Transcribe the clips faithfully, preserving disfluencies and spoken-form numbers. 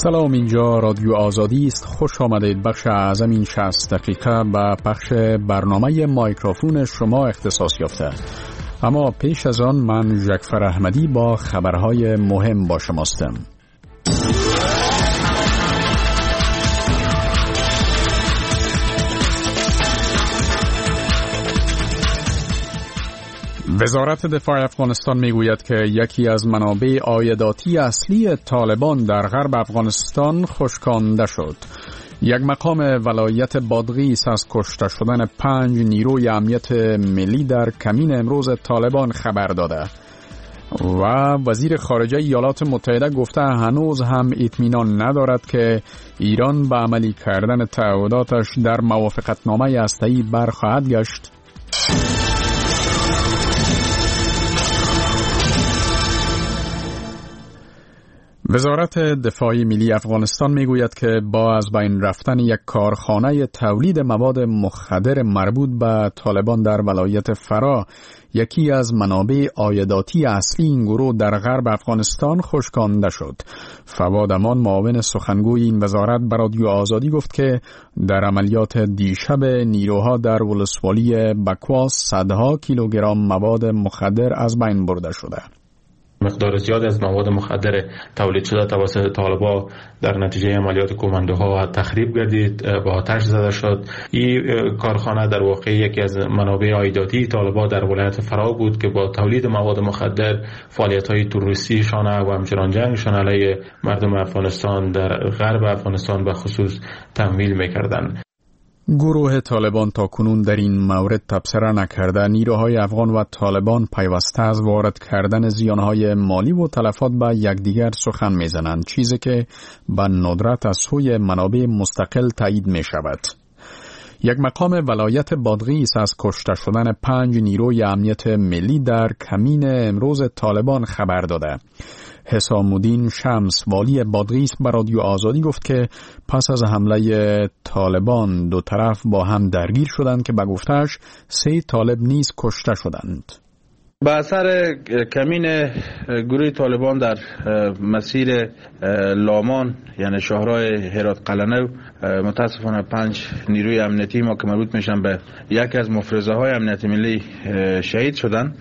سلام، اینجا رادیو آزادی است. خوش آمدید. بخش اعظم این شصت دقیقه به بخش برنامه مایکروفون شما اختصاص یافته. اما پیش از آن من جعفر احمدی با خبرهای مهم با شماستم. وزارت دفاع افغانستان میگوید که یکی از منابع عایداتی اصلی طالبان در غرب افغانستان خشکانده شد. یک مقام ولایت بادغیس از کشته شدن پنج نیروی امنیت ملی در کمین امروز طالبان خبر داده و وزیر خارجه ایالات متحده گفته هنوز هم اطمینان ندارد که ایران به عملی کردن تعهداتش در موافقتنامه هسته‌ای برخواهد گشت. وزارت دفاع ملی افغانستان میگوید که با از بین رفتن یک کارخانه تولید مواد مخدر مربوط به طالبان در ولایت فرا، یکی از منابع عایداتی اصلی این گروه در غرب افغانستان خشکانده شد. فواد امان، معاون سخنگوی این وزارت، به رادیو آزادی گفت که در عملیات دیشب نیروها در ولسوالی بکواس صدها کیلوگرم مواد مخدر از بین برده شده. مقدار زیاد از مواد مخدر تولید شده توسط طالبان در نتیجه عملیات کماندوها تخریب گردید، با آتش زده شد. این کارخانه در واقع یکی از منابع عایداتی طالبان در ولایت فرا بود که با تولید مواد مخدر فعالیت‌های تروریستی و همچنان جنگشان علیه مردم افغانستان در غرب افغانستان به خصوص تمویل می‌کردند. گروه طالبان تا کنون در این مورد تبصره نکرده. نیروهای افغان و طالبان پیوسته از وارد کردن زیانهای مالی و تلفات به یکدیگر سخن میزنند، چیزی که به ندرت از سوی منابع مستقل تایید می شود. یک مقام ولایت بادغیس از کشته شدن پنج نیروی امنیت ملی در کمین امروز طالبان خبر داده. حسام الدین شمس، والی بادغیس، به رادیو آزادی گفت که پس از حمله طالبان دو طرف با هم درگیر شدند که به گفته‌اش سه طالب نیز کشته شدند. به اثر کمین گروه طالبان در مسیر لامان یعنی شهرهای هرات قلنو، متاسفانه پنج نیروی امنیتی ما که مربوط میشن به یکی از مفرزه های امنیت ملی شهید شدند.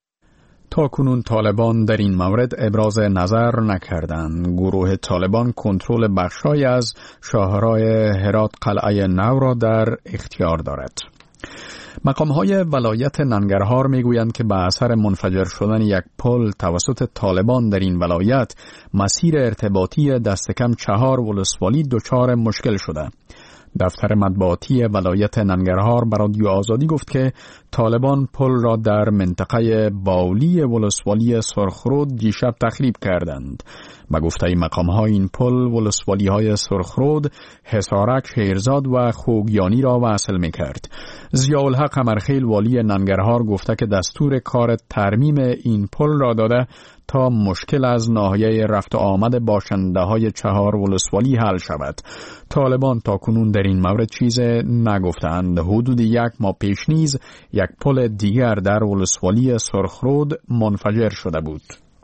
تا کنون طالبان در این مورد ابراز نظر نکردند. گروه طالبان کنترل بخشای از شاهرای هرات قلعه نو را در اختیار دارد. مقام‌های ولایت ننگرهار میگویند که به اثر منفجر شدن یک پل توسط طالبان در این ولایت، مسیر ارتباطی دست کم چهار ولسوالی دچار مشکل شده. دفتر مطبوعاتی ولایت ننگرهار به رادیو آزادی گفت که طالبان پل را در منطقه باولی ولسوالی سرخرود دیشب تخریب کردند. به گفته مقام‌ها این پل ولسوالی‌های سرخرود، حصارک، شیرزاد و خوگیانی را وصل می‌کرد. ضیاءالحق قمرخیل، والی ننگرهار، گفته که دستور کار ترمیم این پل را داده تا مشکل از ناحیه رفت و آمد باشنده‌های چهار ولسوالی حل شود. طالبان تا کنون در این مورد چیز نگفتند. حدود یک ماه پیش نیز یک پل دیگر در ولسوالی سرخرود منفجر شده بود.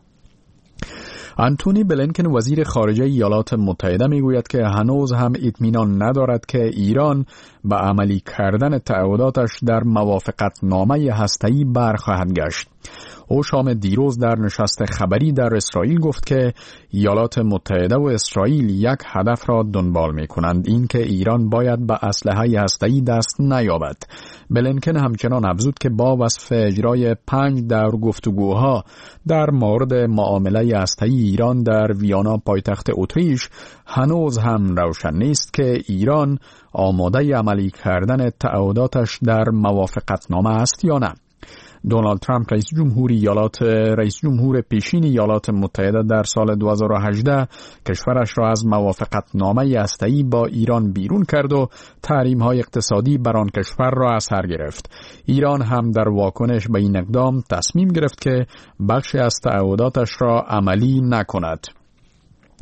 آنتونی بلینکن، وزیر خارجه ایالات متحده، میگوید که هنوز هم اطمینان ندارد که ایران به عملی کردن تعهداتش در موافقتنامه هسته‌ای برخواهد گشت. او شام دیروز در نشست خبری در اسرائیل گفت که ایالات متحده و اسرائیل یک هدف را دنبال می کنند، این که ایران باید به اسلحه هسته‌ای دست نیابد. بلینکن همچنان افزود که با وصف اجرای پنج دور گفتگوها در مورد معامله هسته‌ای ایران در ویانا، پایتخت اتریش، هنوز هم روشن نیست که ایران آماده عملی کردن تعهداتش در موافقتنامه است یا نه. دونالد ترامپ، رئیس جمهور ایالات رئیس جمهور پیشین ایالات متحده، در سال دو هزار و هجده کشورش را از موافقتنامه هسته‌ای با ایران بیرون کرد و تحریم‌های اقتصادی بر آن کشور را از سر گرفت. ایران هم در واکنش به این اقدام تصمیم گرفت که بخشی از تعهداتش را عملی نکند.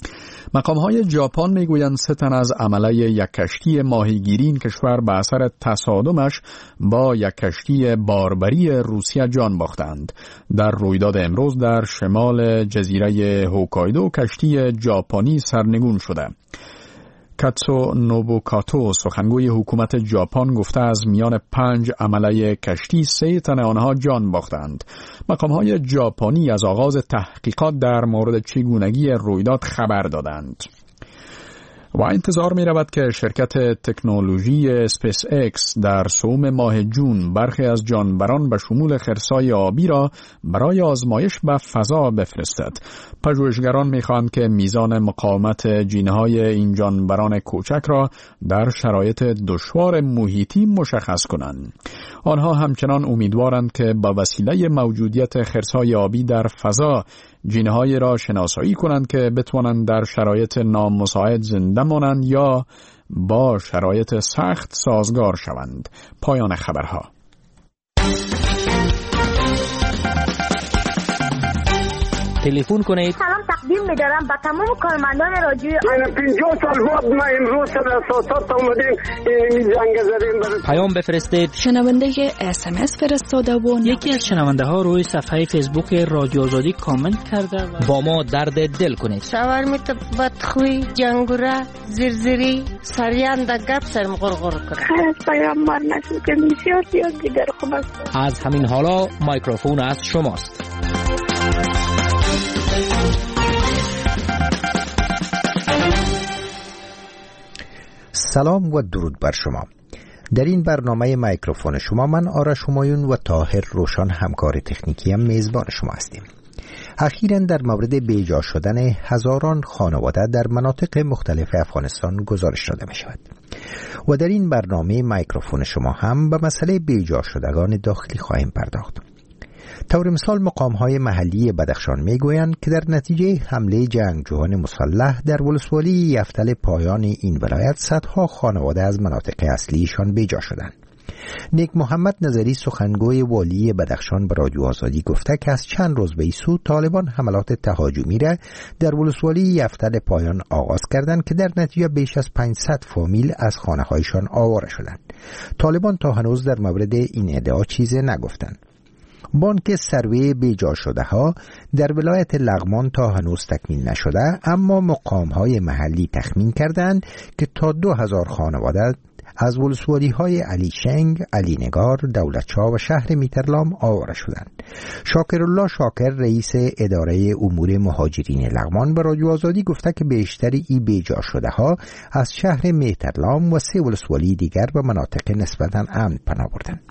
مقام‌های ژاپن میگویند سه تن از عمله یک کشتی ماهیگیری این کشور به اثر تصادمش با یک کشتی باربری روسیه جان باختند. در رویداد امروز در شمال جزیره هوکایدو کشتی ژاپنی سرنگون شده. کاتسو نوبوکاتو سخنگوی حکومت ژاپن گفته از میان پنج عمله کشتی سه تن آنها جان باختند. مقام‌های ژاپنی از آغاز تحقیقات در مورد چگونگی رویداد خبر دادند. و انتظار می رود که شرکت تکنولوژی اسپیس ایکس در سوم ماه جون برخی از جانوران به شمول خرسای آبی را برای آزمایش به فضا بفرستد. پژوهشگران می خواهند که میزان مقاومت جین‌های این جانوران کوچک را در شرایط دشوار محیطی مشخص کنند. آنها همچنان امیدوارند که با وسیله موجودیت خرسای آبی در فضا جین‌های را شناسایی کنند که بتوانند در شرایط نامساعد زنده مانند یا با شرایط سخت سازگار شوند. پایان خبرها. تلفن کنید. سلام تقدیم می‌دارم به تمام کارمندان رادیو. من پنجاه سال بعد ما امروز در اساسات اومدیم این زنگ زدیم برای پیام بفرستید. شنونده اس ام اس فرستاده و یکی از شنونده ها روی صفحه فیسبوک رادیو آزادی کامنت کرده و با ما درد دل کنید. شاورمیت بدخوی جنگوره زرزری سریان د گپ سرم غرغر کنه. خیر پیام مار نشد که بسیار زیاد دیگر خوب است. از همین حالا میکروفون از شماست. سلام و درود بر شما. در این برنامه میکروفون شما من آرش همایون و طاهر روشن همکار تکنیکی هم میزبان شما هستیم. اخیراً در مورد بیجا شدن هزاران خانواده در مناطق مختلف افغانستان گزارش داده می شود و در این برنامه میکروفون شما هم به مسئله بیجا شدگان داخلی خواهیم پرداخت. طور مثال مقام‌های محلی بدخشان میگویند که در نتیجه حمله جنگجویان مسلح در ولسوالی یفتل پایان این ولایت صدها خانواده از مناطق اصلیشان بیجا شدند. نیک محمد نظری سخنگوی والی بدخشان به رادیو آزادی گفته که از چند روز به این سو طالبان حملات تهاجمی را در ولسوالی یفتل پایان آغاز کردند که در نتیجه بیش از پانصد فامیل از خانه‌هایشان آواره شدند. طالبان تا هنوز در مورد این ادعا چیزی نگفتند. بانک سروی بیجا شده ها در ولایت لغمان تا هنوز تکمیل نشده، اما مقام های محلی تخمین کردند که تا دو هزار خانواده از ولسوالی های علی شنگ، علی نگار، دولتشاه و شهر میترلام آواره شدند. شاکرالله شاکر رئیس اداره امور مهاجرین لغمان به رادیو آزادی گفته که بیشتر ای بیجا شده ها از شهر میترلام و سه ولسوالی دیگر به مناطق نسبتاً امن پناه بردند.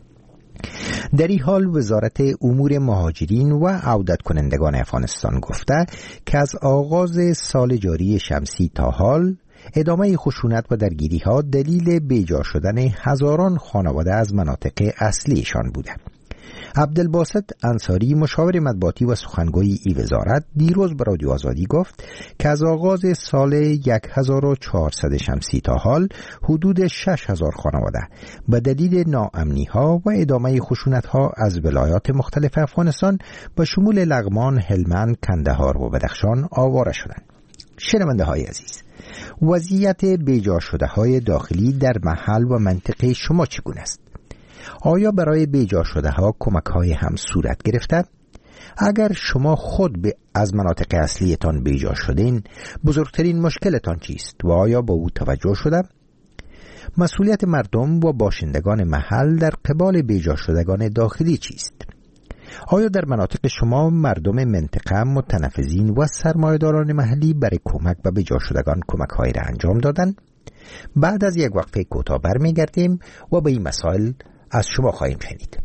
در این حال وزارت امور مهاجرین و عودت کنندگان افغانستان گفته که از آغاز سال جاری شمسی تا حال ادامه خشونت و درگیری ها دلیل بیجا شدن هزاران خانواده از مناطق اصلیشان بوده. عبدالباسط انصاری مشاور مطبوعاتی و سخنگوی ای وزارت دیروز به رادیو آزادی گفت که از آغاز سال هزار و چهارصد شمسی تا حال حدود شش هزار خانواده به دلیل ناامنی ها و ادامه خشونت ها از ولایات مختلف افغانستان به شمول لغمان، هلمند، کندهار و بدخشان آواره شدند. شنونده های عزیز، وضعیت بیجا شده های داخلی در محل و منطقه شما چگونه است؟ آیا برای بیجا شده ها کمک های هم صورت گرفته؟ اگر شما خود به از مناطق اصلیتان بیجا شدین، بزرگترین مشکلتان چیست و آیا با او توجه شده؟ مسئولیت مردم و باشندگان محل در قبال بیجا شدگان داخلی چیست؟ آیا در مناطق شما مردم منطقه متنفذین و سرمایه‌داران محلی برای کمک به بیجا شدگان کمک های را انجام دادند؟ بعد از یک وقفه کوتاه برمیگردیم و به این مسائل از شما خواهیم شنید.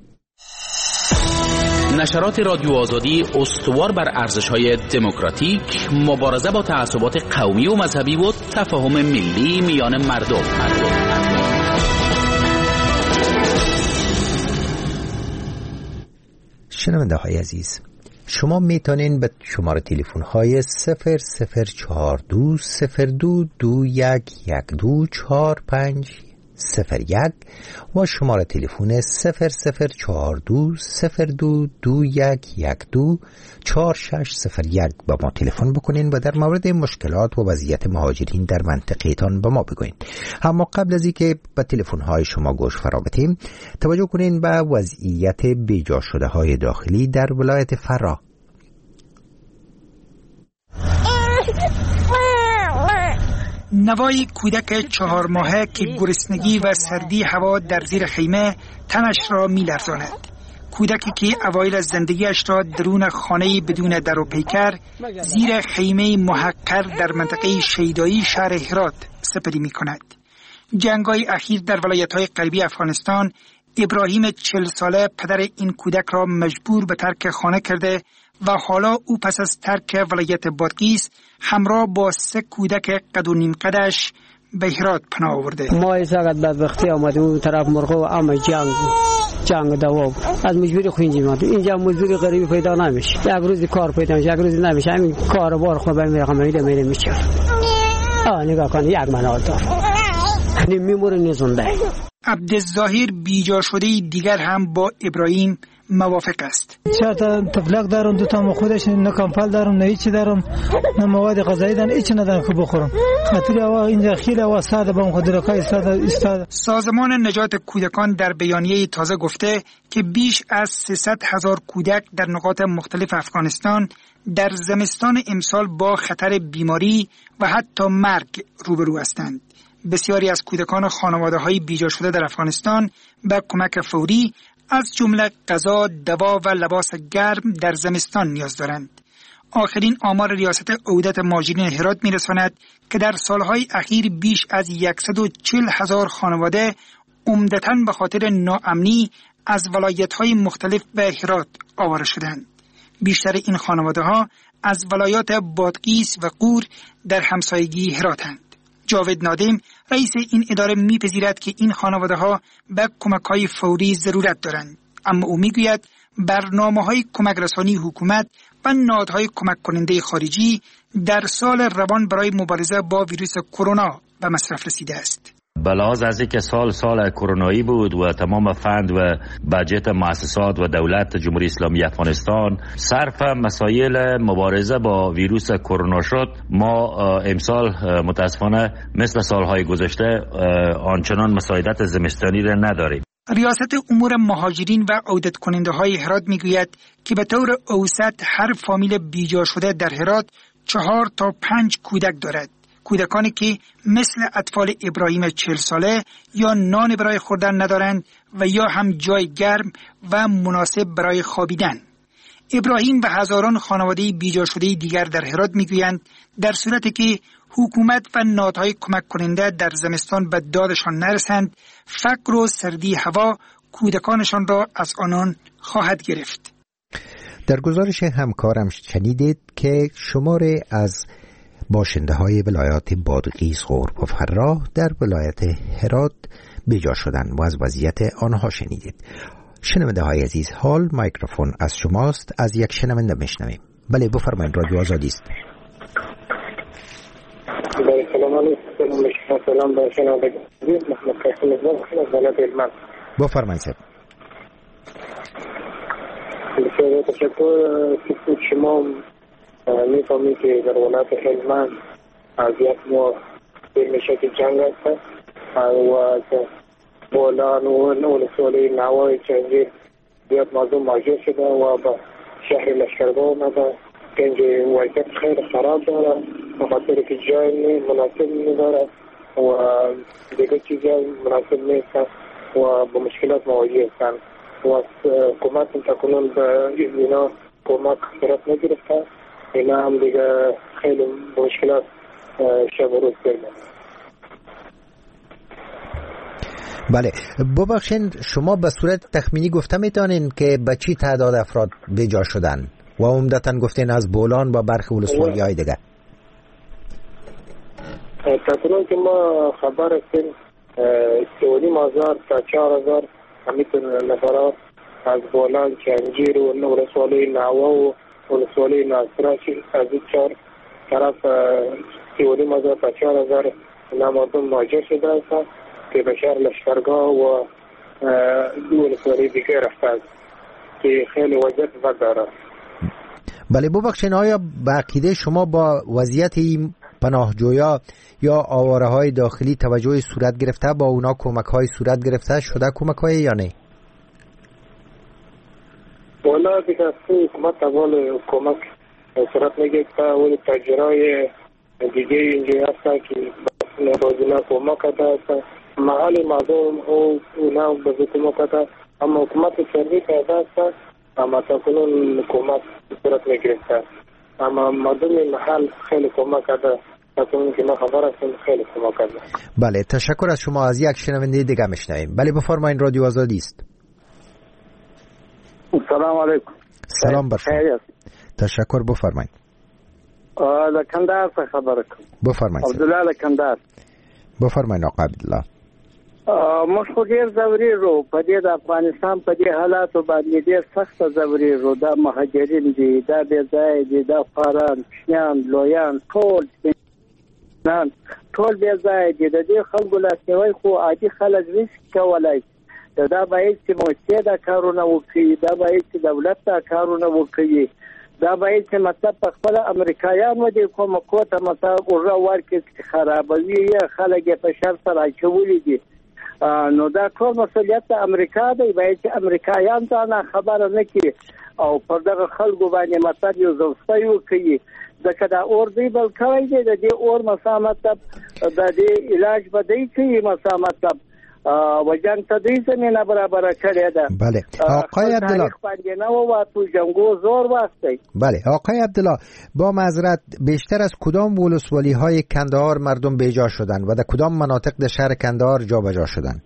نشرات رادیو آزادی استوار بر ارزش‌های دموکراتیک، مبارزه با تعصبات قومی و مذهبی و تفاهم ملی میان مردم. شنونده های عزیز، شما میتونین به شماره تلفن های صفر صفر چهار دو صفر دو دو یک یک دو چهار پنج صفر یک و شماره تلفن صفر صفر چهار دو صفر دو دو یک یک دو چهار شش صفر یک با ما تلفن بکنین و در مورد مشکلات و وضعیت مهاجرین در منطقه‌تان با ما بگوین. اما قبل از اینکه به تلفن‌های شما گوش فرا بدیم، توجه کنین به وضعیت بیجا شده های داخلی در ولایت فرا. نوای کودک چهار ماهه که گرسنگی و سردی هوا در زیر خیمه تنش را می لرزاند. کودکی که اوایل از زندگیش را درون خانه بدون در و پیکر زیر خیمه محقر در منطقه شیدایی شهر هرات سپری می کند. جنگ‌های اخیر در ولایت‌های غربی افغانستان ابراهیم چهل ساله پدر این کودک را مجبور به ترک خانه کرده و حالا او پس از ترک ولایت بادغیس همراه با سه کودک قد و نیم قدش به هرات پناه آورده. ما ایساقت بدبختی آمده اون طرف مرغه و اما جنگ جنگ دوا از مجبوری خوینجی ماند. اینجا مزدوری غریبی پیدا نمیشه، یک روز کار پیدا میشه، یک روز نمیشه، همین کار بار خود برمی رقم میده میده میشه. آه نگاه کن یک منال دار میموره نزونده. عبدالظاهر بیجا شده دیگر هم با ابراهیم موافق است. چهار تا تفلک دارم، دو تا خودش، نه کمپل دارم، نه هیچی دارم، نه مواد غذایی دارم، هیچ ندارم که بخورم. خاطر هوا اینجا خیلی هوا سرد، با مخدرات استاد استاد. سازمان نجات کودکان در بیانیه تازه گفته که بیش از سیصد هزار کودک در نقاط مختلف افغانستان در زمستان امسال با خطر بیماری و حتی مرگ روبرو هستند. بسیاری از کودکان و خانواده‌های بیجا شده در افغانستان به کمک فوری از جمله غذا، دوا و لباس گرم در زمستان نیاز دارند. آخرین آمار ریاست عهدت مهاجرین هرات می‌رساند که در سالهای اخیر بیش از صد و چهل هزار خانواده عمدتاً به خاطر ناامنی از ولایت‌های مختلف به هرات آواره شدند. بیشتر این خانواده‌ها از ولایات بادغیس و غور در همسایگی هراتند. جاوید نادم رئیس این اداره میپذیرد که این خانواده‌ها به کمک‌های فوری ضرورت دارند، اما او میگوید برنامه‌های کمک رسانی حکومت و نهادهای کمک کننده خارجی در سال روان برای مبارزه با ویروس کرونا به مصرف رسیده است. بلاز از اینکه سال سال کرونایی بود و تمام فند و بجت مؤسسات و دولت جمهوری اسلامی افغانستان صرف مسائل مبارزه با ویروس کرونا شد، ما امسال متاسفانه مثل سالهای گذشته آنچنان مساعدت زمستانی را نداریم. ریاست امور مهاجرین و عودت کننده های هرات میگوید که به طور اوسط هر فامیل بیجا شده در هرات چهار تا پنج کودک دارد. کودکانی که مثل اطفال ابراهیم چهل ساله یا نان برای خوردن ندارند و یا هم جای گرم و مناسب برای خوابیدن. ابراهیم و هزاران خانواده بیجا شده دیگر در هرات میگویند در صورتی که حکومت و نهادهای کمک کننده در زمستان به دادشان نرسند، فقر و سردی هوا کودکانشان را از آنان خواهد گرفت. در گزارش همکارم شنیدید که شماره از باشنده های ولایات بادغیس، غور و فرا در ولایت هرات بیجا شدن و از وضعیت آنها شنیدید. شنونده های عزیز، حال میکروفون از شماست. از یک شنونده میشنویم. بله بفرمایید، رادیو آزادی است. بله سلام علیکم. سلام به شنوندگان عزیز، محمد قاسم از ولایت هلمند. بفرمایید صاحب. بسیار تشکر. شما میفهمی که در ولایت هلمند از یک ماه میشه که جنگ است و بولان و ولسوالی نوای چنگیر زیاد موضوع مواجه شده و به شهر لشکرگاه آمده که اینجا وضعیت خیلی خراب داره به خاطر که جای مناسب نداره و دیگه چیزای مناسب نیست و به مشکلات مواجه هستند و حکومت تکنون به اینا کمک صورت نگرفته. اینا هم دیگه خیلی مشکلات شب و روز کرده. بله ببخشید، شما به صورت تخمینی گفته میتونین که به چی تعداد افراد بیجا شدن و عمدتاً گفتین از بولان و برخی ولسوالی های دیگه؟ تقریبا که ما خبر هستیم سیونیم هزار تا چهار هزار همیتون نفرات از بولان، چنگیر و ولسوالی نوا و ولسوالی ناصره از این چهار طرف سیونیم هزار تا چهار هزار نمادون مواجه شده است که بشر لشکرگاه و دول سوری دیگه رفته که خیلی وضعیت بد داره. بله ببخشید، آیا به عقیده شما با وضعیت این پناهجویا یا آواره های داخلی توجه صورت گرفته، با اونا کمک های صورت گرفته شده کمک های یا نه؟ والا دیگه از حکومت اول کمک صورت نگرفته، ولی تاجرای دیگه اینجا هسته که روزانه کمک کرده، محل مردم او اونا به کمک کرده، اما حکومت سروی کرده است اما تا کنون کمک صورت نگرفته، اما مردم محل خیلی کمک کرده، تا کنون که ما خبر هستیم خیلی کمک کرده. بله تشکر از شما. از یک شنونده دیگه میشنویم. بله بفرمایید، رادیو آزادی است. سلام علیکم. سلام بر شما. تشکر، بفرمایید. لکندار څخه خبره کوم. بفرمایید. عبدالله لکندار. بفرمایید آقا عبدالله. موږ خو ډېر ځورېږو په دې د افغانستان په دې حالاتو باندې ډېر سخته ځورېږو. دا مهاجرین دي، دا بې ځایه دي، دا خواران کوچنیان لویان ټول ټول بې ځایه دي. د دې خلکو لاسنیوی خو عادي خلک نشي کولی. دا باید چې موسسې دا کارونه وکړي، دا باید چې دولت دا کارونه وکړي، دا باید چې مطلب په خپل امریکایان و دې کومکو ته مطلب ورغه ورکړي چې خرابوي یا خلک یې په شر سره اچولي دي. نو دا ټول مسؤلیت د امریکا دی. باید چې امریکایان ځان خبره نه کړي او پر دغه خلکو باندې مطلب یو ځوستۍ وکړي، ځکه دا اور دی بل کوي دی. د دې اور مثلا مطلب د دې علاج به دی کوي، مثلا مطلب و جنگ ته دوی زمینه برابر کړې ده. بله آقای عبدالله باندې نه و تو جنگو زور واسطه. بله آقای عبدالله، با معذرت بیشتر از کدام ولسوالی های کندهار مردم بیجا شدن و در کدام مناطق در شهر کندهار جا بجا شدن؟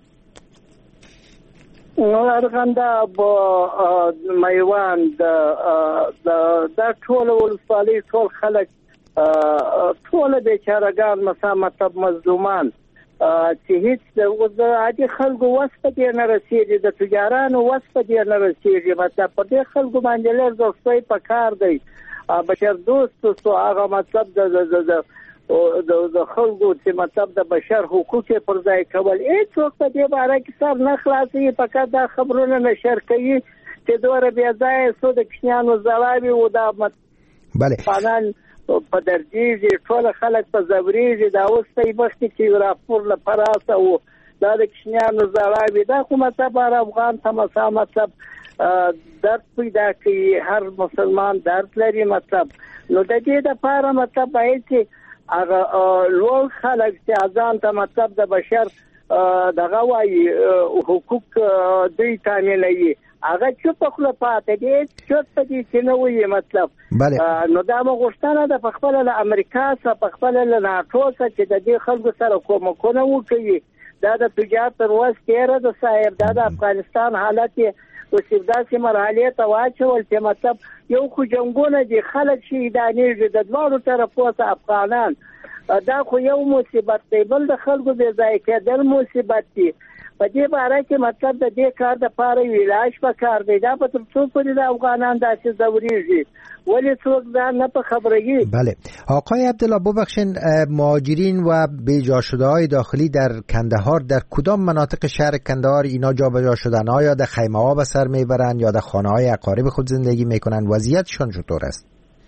ارغنده با میوند در طول ولسوالی ټول خلک ټول بیچارهګان مثلا مطلب مظلومان چې هیڅ د عادي خلکو وس په دې نه رسیږي، د تجارانو وس په دې نه رسیږي. مطلب په دې خلکو باندې لږ دوستۍ په کار دی، بشر دوست او هغه مطلب د د د خلکو چې مطلب د بشر حقوق پر ځای کول. هیڅوک په دې باره کې سر نه خلاصوي، فقط دا خبرونه نشر کوي چې دوره بیا ځای سو د کشنیانو زلاوي او دا بله فانان په درجیږي، ټول خلک په زوریږي. دا اوس ته وخت کې راپور لپاره او دا د کشنیانو زلاوي دا خو مطلب افغان ته مثلا مطلب درد پیدا کوي، هر مسلمان درد لري مطلب. نو د دې لپاره مطلب باید چې هغه لوړ خلک چې ځان ته مطلب د بشر دغه وایي حقوق دوی تامینوي، هغه چوپ خپل پاتې دي چوپ دي چې نو وي مطلب. نو دا مغشتنه د خپل له امریکا څخه په خپل له ناتو څخه چې د دې خلکو سره کومکونه وکړي. دا د تجارت پر وسیله د صاحب د افغانستان حالت اوسې داسې مرحله ته واچول چې مطلب یو خو جنگونه دي، خلک شهیدانېږي د دوه طرفو څخه افغانان. دا خو یو مصیبت دی، بل د خلکو بې ځای کېدل مصیبت دی. په دې باره کې مطلب د دې کار د پاره علاج پکار دی. دا په تر څو پورې د افغانان داسې ځورېږي ولی څوک ځان نه په خبرگی. بله آقای عبدالله ببخشین، مهاجرین و بیجا شده های داخلی در کندهار در کدام مناطق شهر کندهار اینا جا بجا شدن؟ آیا در خیمه ها به سر میبرن یا در خانه های اقارب خود زندگی میکنن؟ وضعیتشون چطور است؟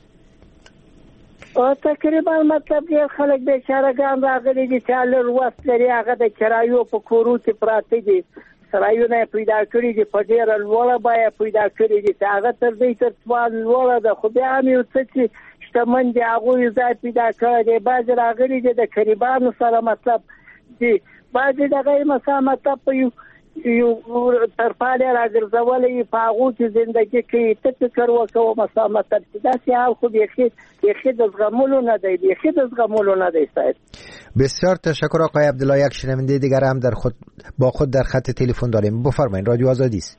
تقریبا مطلب ډیر خلک بیچارهګان راغلي دي چې لږ وخت لري، هغه د کرایو په کورو کې پراته دي، سرایونه پیدا کړي دي، په ډیره لوړه بیه پیدا کړي دي چې هغه تر دې تر څوال لوړه ده. خو بیا هم یو څه چې شتمن دي هغوی ځای پیدا کړی دی. بعضې راغلي دي د قریبانو سره مطلب دي، بعضې دغه مثلا مطلب په یو یو ترپاله راګرځولې په هغو کې زندگی کوي. ته فکر وکړه مثلا مطلب چې داسې حال خو بیخي بیخي د زغملو نه دی، بیخي د زغملو نه دی. صاحب بسیار تشکر آقای عبدالله. یک شنونده دیگر هم در خود با خود در خط تلفن داریم. بفرمایید، رادیو آزادی است.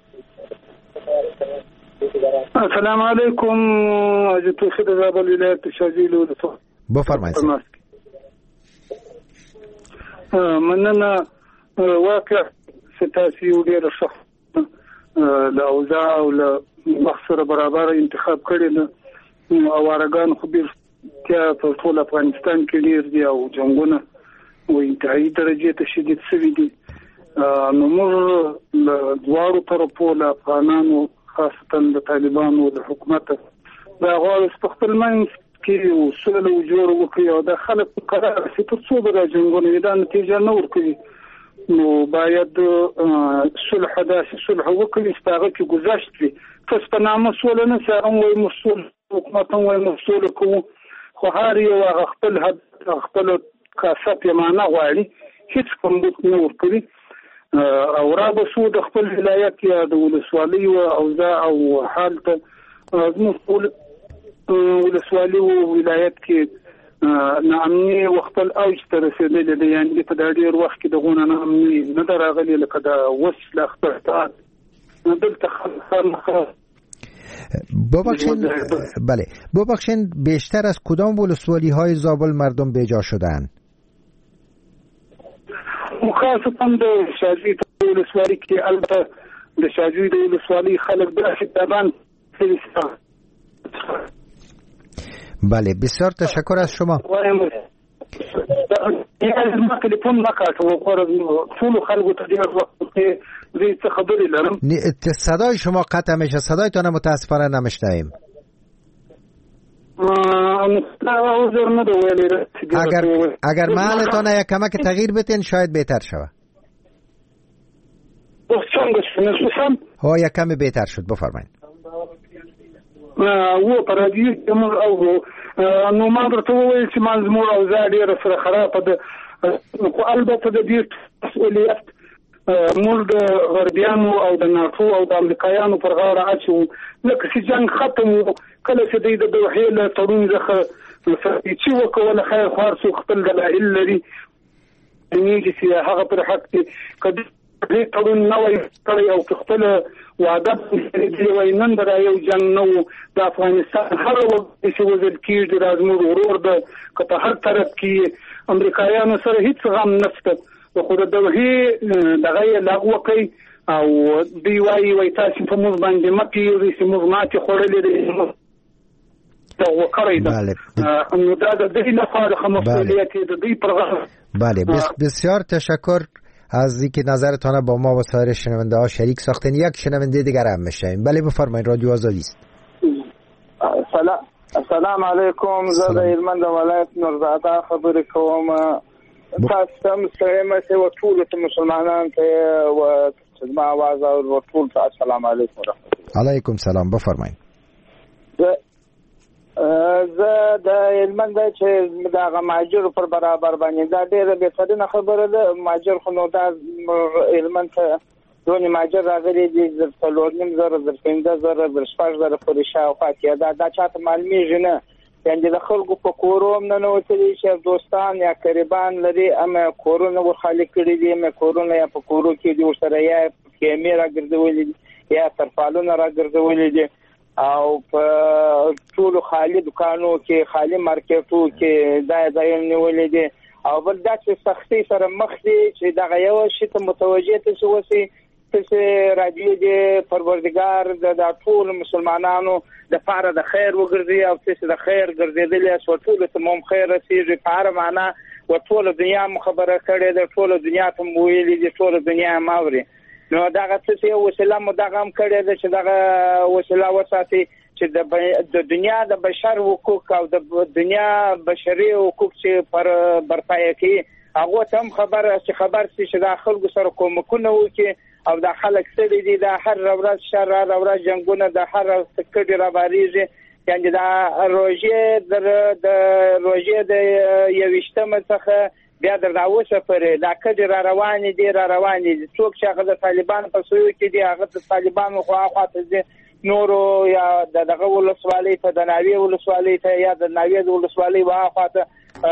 السلام علیکم. از توخید زابل ولایت شاجیل و بفرمایید. مننه واقع ستاسي ډېر شخص له اوضاع او له مخسره برابر انتخاب کړي نه. او ارګان خو ډېر په ټول افغانستان کې ډېر دي او جنگونه و انتهایی درجه ته شدید شوي دي. نو موږ له دواړو طرفو له افغانانو خاصتا د طالبانو د حکومت دا غواړي په خپل منځ کې سوله جوړ وکړي او د خلک په قرار شي تر څو به د جنګونو دا نتیجه نه ورکړي نو باید صلح داسې صلح وکړي چې هغه کې گذشت وي. پس په نامه سوله نه سره وایي مسؤل حکومت هم وایي مسؤل کوو خو هر یو هغه خپل حد خپل کاسات یې معنا غواړي هیڅ کوم نه ورکړي او را به سو د خپل ولایت یا د ولسوالۍ او اوضاع او حال ته زموږ ولسوالۍ او ولایت کې ناامني او خپل اوج ته رسېدلې ده. یعنې په دا ډېر وخت کې دغونه ناامني نه ده راغلې لکه د وسله اختلاط دلته خلک ببخشید بله ببخشید بیشتر از کدام ولسوالی های زابل مردم بیجا شدن؟ خاصتا د شاجوی د ولسوالۍ کې البته د شاجوی د ولسوالۍ خلک داسې طبعا بله بسیار تشکر از شما. ما تلفن نکاټو غواړم ټول خلکو ته ډېر وخت زه څه خبرې لرم. صدای شما قطع میشه، صدایتان متاسفانه نمیشنویم. اگر اگر محلتان یک کمک تغییر بتین شاید بهتر شود. ها یک کمی بهتر شد بفرمایید. و پرادیو کوم او نو ما درته وویل چې منظمور او زاړه سره خرابه ده خو البته د دې مسؤلیت موږ د غربیانو او د ناتو او د امریکایانو پر غاړه اچو. لکه چې جنگ ختم و کله چې د دوحې له تړون څخه چې وکول خیر خوار څو خپل دلایل لري نیږي چې هغه پر حق کې دې تړون نه وای کړی او خپل وعده دی وای نن دا یو جنگ نو د افغانستان هر وخت چې وزل کېږي د زموږ ورور د کته هر طرف کې امریکایانو سره هیڅ غم نشته خو د دوحې دغه یې لاغو کوي او دی وای وای تاسو په موږ باندې مکه یو چې موږ ماته خورلې دي دا وکړی دا نو دا د دې لپاره خمسولیت د دې پرغه. بله بسیار تشکر از اینکه نظرتان با ما و سایر شنونده ها شریک ساختین. یک شنونده دیگر هم میشیم. بله بفرمایید رادیو آزادی است. سلام السلام علیکم. زه د هلمند ولایت نورزاده خبرې کوم. تاسو هم سلام او ټول مسلمانان ته او ما आवाज او ټول السلام علیکم ورحمت الله. علیکم سلام بفرمایید. زه د هلمند چې دغه ماجر پر برابر باندې دا ډېره بهترینه خبره ده. ماجر خو نو دا هلمند ته دونې ماجر راغلي دي زر څلور نیم زره زر پنځه زره زر شپږ زره پورې شاوخوا کې دا دا چاته معلومیږي نه. یعنې د خلکو په کورو هم ننوتلي چې دوستان یا قریبان لري اما کورونه ورخالي کړي دي اما کورونه یا په کورو کې دي ورسره یا کیمې راګرځولي دي یا ترپالونه راګرځولي دي او په ټول خالی دکانو کې خالی مارکیټو کې دا ځای نیولې دي او بل دا چې سختي سره مخ دي چې دا یو شی ته متوجه ته شوسي چې راځي د پروردګار د ټول مسلمانانو د فار د خیر وګرځي او چې د خیر ګرځیدل او ټول ته مم خیر رسیږي په هر معنا او ټول دنیا مخبره کړي د ټول دنیا ته ویلي دي ټول دنیا ماوري. نو دا څه یو وسیله مو دا غم کړی ده چې دا وسیله وساتي چې د دنیا د بشر حقوق او د دنیا بشري حقوق چې پر برپایه کوي هغه هم خبر چې خبر سي چې د خلکو سره کومکونه وکي او د خلک سره دي د هر ورځ شر هر ورځ جنگونه د هر سکړي را باریږي. یعنې دا روژه د روژه د یوشتمه څخه بیا در راوسه پرې دا کډې را روانې دي را روانې دي. څوک چې هغه د طالبان په سویو کې دي هغه د طالبانو خواخوا ته ځي نورو یا دغه ولسوالۍ ته د ناوې ولسوالۍ ته یا د ناوې ولسوالۍ خواخوا ته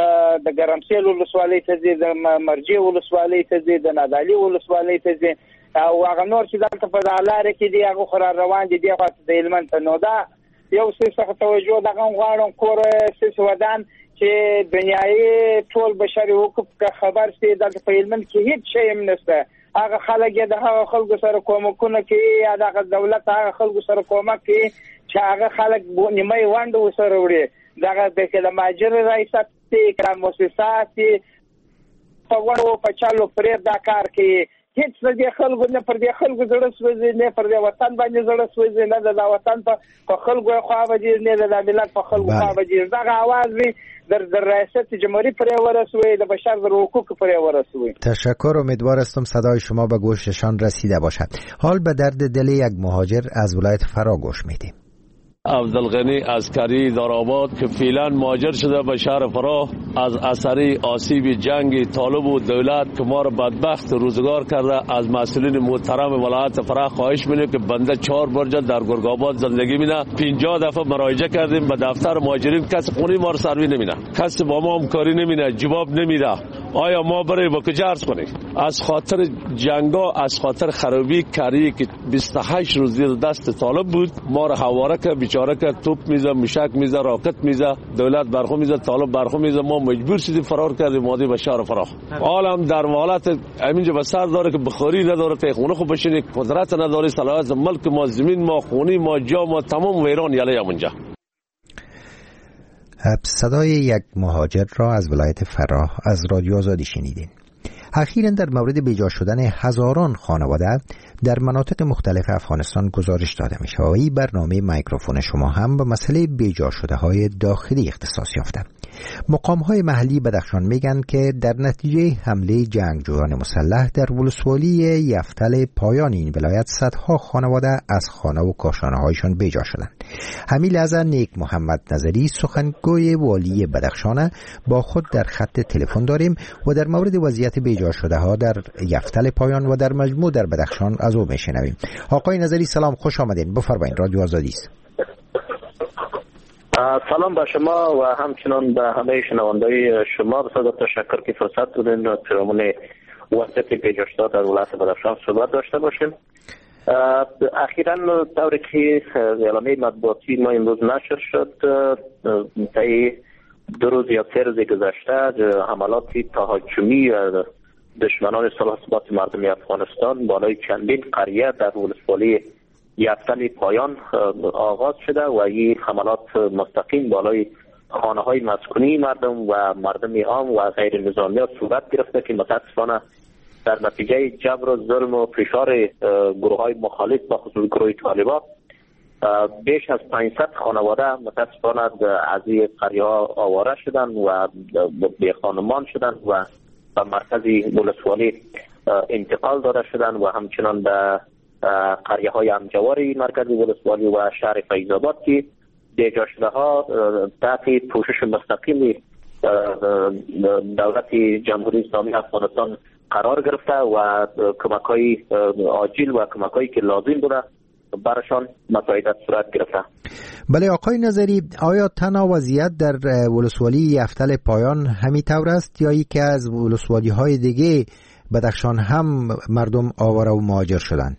د ګرمسېل ولسوالۍ ته ځي د مرجې ولسوالۍ ته ځي د نادعلي ولسوالۍ ته ځي او هغه نور چې دلته په لارې کې دي هغه خو را روان دي دغه د هلمند ته. نو دا یو څه څه توجه دغه غواړم کور سیس ودان چې دنیاي ټول بشري حقوق خبر سي د په هلمند کې هیڅ شی هم نشته. هغه خلک د هغه خلکو سره کومکونه کوي یا د دولت هغه خلکو سره کومک کوي چې هغه خلک نیمه وانډ وسره وړي دغه د کله ماجر رئیسات کې کله مؤسسات په ورو په چالو پرې دا کار کوي هیڅ پر دې خلکو نه پر دې خلکو زړه سوځي نه پر دې وطن باندې زړه سوځي نه د وطن په خلکو خو باندې نه د ملت په خلکو خو باندې دا आवाज وي در در ریاست جمهوری پر ورسوي د بشر در حقوق پر ورسوي. تشکر. امیدوار هستم صدای شما به گوششان رسیده باشد. حال به درد دل یک مهاجر از ولایت فرا گوش میدیم. عبدالغنی عسکری دارآباد که فعلا مهاجر شده به شهر فراه از اثر آسیب جنگ طالب و دولت که ما را بدبخت روزگار کرده، از مسئولین محترم ولایت فراه خواهش می‌کنیم که بنده چهار برج در گرگ‌آباد زندگی می‌کنه. پنجاه دفعه مراجعه کردیم به دفتر مهاجرین، کسی خونی ما را سروی نمی‌کنه، کسی با ما همکاری نمی‌کنه، جواب نمیده. آیا ما برای با کجا عرض کنیم؟ از خاطر جنگا، از خاطر خرابی کاری که بیست و هشت روز زیر دست طالب بود، ما را حواره که بیچاره که توپ میزه، مشک میزه، راکت میزه، دولت برخو میزه، طالب برخو میزه، ما مجبور شدیم فرار کردیم مادی به شهر فراه. عالم در حالت همینجا به سر داره که بخاری نداره، تخونه خو بشینه، قدرت نداره، صلاحیت ملک ما، زمین ما، خونی ما، جا ما تمام ویران یله همونجا. صدای یک مهاجر را از ولایت فراه از رادیو آزادی شنیدین. اخیراً در مورد بیجا شدن هزاران خانواده در مناطق مختلف افغانستان گزارش داده می شود. این برنامه میکروفون شما هم به مسئله بیجا شده های داخلی اختصاص یافته. مقام های محلی بدخشان میگن که در نتیجه حمله جنگجویان مسلح در ولسوالی یفتل پایان این ولایت صدها خانواده از خانه و کاشانه هایشان بیجا شدند. همین لحظه نیک محمد نظری سخنگوی والی بدخشان با خود در خط تلفن داریم و در مورد وضعیت بیجا شده ها در یفتل پایان و در مجموع در بدخشان از او میشنویم. آقای نظری سلام، خوش آمدین، بفرمایید، رادیو آزادی است. سلام به شما و همچنان به همه شنوندگان شما. بسیار تشکر که فرصت دادین پیرامون وضعیت بیجا شده در ولایت بدخشان صحبت داشته باشیم. اخیراً طوری که اعلامیه مطبوعاتی ما امروز نشر شد، طی دو روز یا سه روز گذشته حملات تهاجمی دشمنان صلح و ثبات مردم افغانستان بالای چندین قریه در ولسوالی یفتل پایان آغاز شده و این حملات مستقیم بالای خانه های مسکونی مردم و مردم عام و غیر نظامی ها صورت گرفته که متاسفانه در نتیجه جبر و ظلم و فشار گروه های مخالف با خصوص گروه طالبان بیش از پانصد خانواده متاسفانه از این قریه ها آواره شدن و بی خانمان شدن و به مرکزی ولسوالی انتقال داده شدن و همچنان به قریه های همجواری مرکزی ولسوالی و شهر فیض‌آباد که بیجا شده ها تحت پوشش مستقیم دولت جمهوری اسلامی افغانستان قرار گرفته و کمک های عاجل و کمک هایی که لازم بوده برشان مساعدت صورت گرفته. بله آقای نظری، آیا تنها وضعیت در ولسوالی یفتل پایان همین طور است یا یکی از ولسوالی های دیگه بدخشان هم مردم آواره و مهاجر شدند؟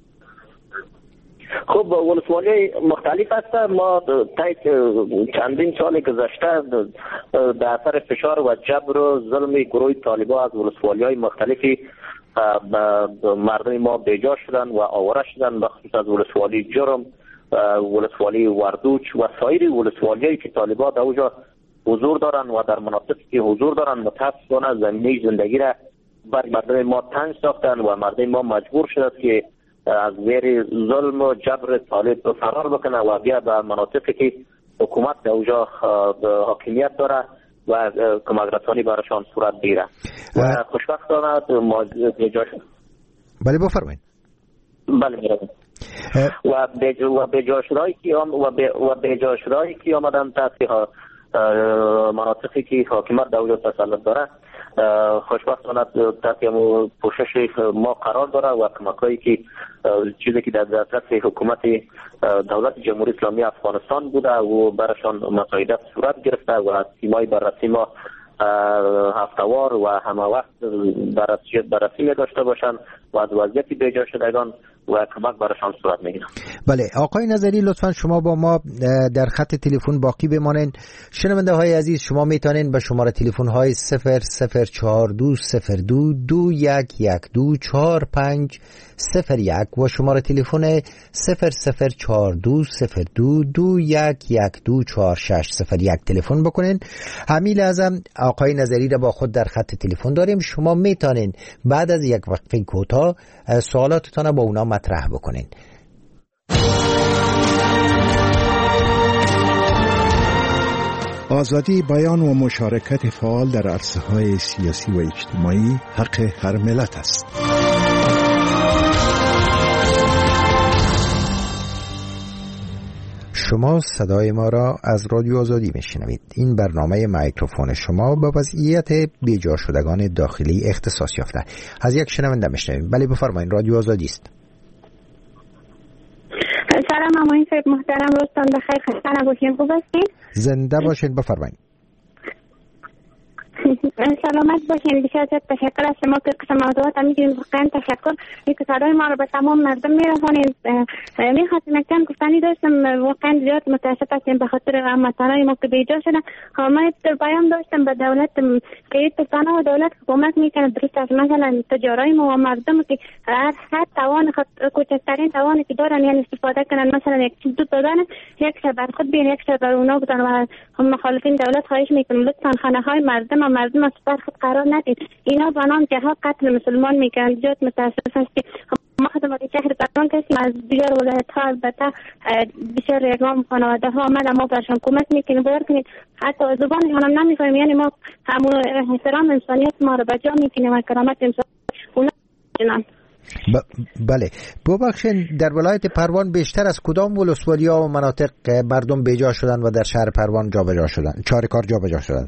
خب ولسوالی مختلف هست. ما طی چندین سال گذشته در اثر فشار و جبر و ظلم گروه طالبان از ولسوالی های مختلفی مردم ما بیجا شدن و آواره شدن، بخصوص از ولسوالی جرم، ولسوالی وردوچ و سایر ولسوالی هایی که طالبان در اونجا حضور دارن و در مناطقی که حضور دارن متاسفانه زمینه زندگی را بر مردم ما تنگ ساختن و مردم ما مجبور شدند که از زیر ظلم و جبر طالب فرار بکنه و بیا به مناطقی که حکومت در اونجا حاکمیت داره و کمک رسانی برشان صورت بگیره و خوشبختانه ما بیجا شد. بله بفرمایید. بله میرم. و و بیجا شدهایی که و بیجا شدهایی که آمدن تحت مناطقی که حاکمیت در اونجا تسلط داره خوشبختانه تحت پوشش ما قرار داره و کمکایی که چیزی که در دسترس حکومت دولت جمهوری اسلامی افغانستان بوده و برشان مساعدت صورت گرفته و تیمای بررسی ما هفته‌وار و همه وقت بررسی بررسی داشته باشند و از وضعیت بیجا شدگان و کمک برشان صورت میگیرن. بله آقای نظری لطفا شما با ما در خط تلفن باقی بمانید. شنونده های عزیز شما میتونین به شماره تلفن های صفر صفر چهار دو صفر دو دو یک یک دو چهار پنج صفر یک و شماره تلفن صفر صفر چهار دو صفر دو دو یک یک دو چهار شش صفر یک تلفن بکنین. همین لازم آقای نظری را با خود در خط تلفن داریم. شما میتونین بعد از یک وقفه کوتاه سوالاتتان با اونا مطرح بکنین. آزادی بیان و مشارکت فعال در عرصه‌های سیاسی و اجتماعی حق هر ملت است. شما صدای ما را از رادیو آزادی میشنوید. این برنامه میکروفون شما با وضعیت بیجا شدگان داخلی اختصاص یافته. از یک شنونده میشنویم. بله بفرمایید، رادیو آزادی است. سلام اماین صاحب محترم، روزتان بخیر، خسته نباشین، خوب هستین؟ زنده باشین، بفرمایید. سلامت باشین. بسیار زیاد تشکر از شما که قسم موضوعات میگیم. واقعا تشکر که صدای ما رو به تمام مردم میرسونید. میخواستم یک کم گفتنی داشتم. واقعا زیاد متاسف هستیم به خاطر هموطنای ما که بیجا شدن. ما بیان داشتم به دولت که اتفاقا و دولت کمک میکنه. درست از مثلا تجارای ما و مردم که هر هر توان کوچکترین توانی که دارن یعنی استفاده کنن، مثلا یک چیز دو دادن، یک شب بر خود بیان، یک شب بر اونا بدن. و هم مخالفین دولت خواهش میکنم لطفا خانه های مردم و مردم از بر خود قرار ندید. اینا بنام جهاد قتل مسلمان میکنن. زیاد متاسف هستیم. ما خدمات شهر برمان کسیم از دیگر ولایت ها البته بسیار اقوام خانواده ها آمد ما برشان کمک میکنیم باور کنید. حتی زبان هم نمیفهمیم، یعنی ما همون احترام انسانیت ما رو بجا میکنیم و کرامت انسان اونا جنان. ب... بله ببخشید، در ولایت پروان بیشتر از کدام ولسوالی ها و مناطق مردم بیجا شدن و در شهر پروان جابجا شدن، چارکار جابجا شدن؟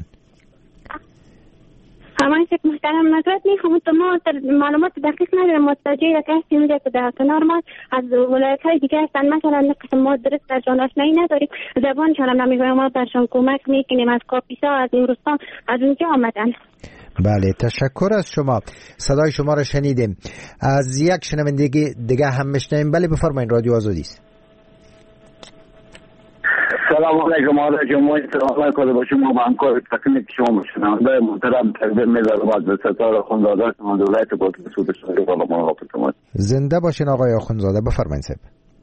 همه شک محترم نظرت میخوام تو ما معلومات دقیق ندارم. متوجه یک هستیم اینجا که در کنار ما از ولایت های دیگه هستن، مثلا قسم ما درست در جان آشنایی نداریم، زبانشان هم نمیگویم، ما برشان کمک میکنیم. از کاپیسا، از نورستان، از اونجا آمدن. بله تشکر از شما. صدای شما را شنیدیم. از یک شنونده دیگه هم میشنویم. بله بفرمایید، رادیو آزادی است. سلام علیکم. آقای جمهوری اسلامی کد با شما با همکار تکنیک شما شنونده محترم تقدیم می‌دارم از ستاره آخوندزاده شما دولت بود سود شما بالا ما خدمت. زنده باشین آقای آخوندزاده، بفرمایید صاحب.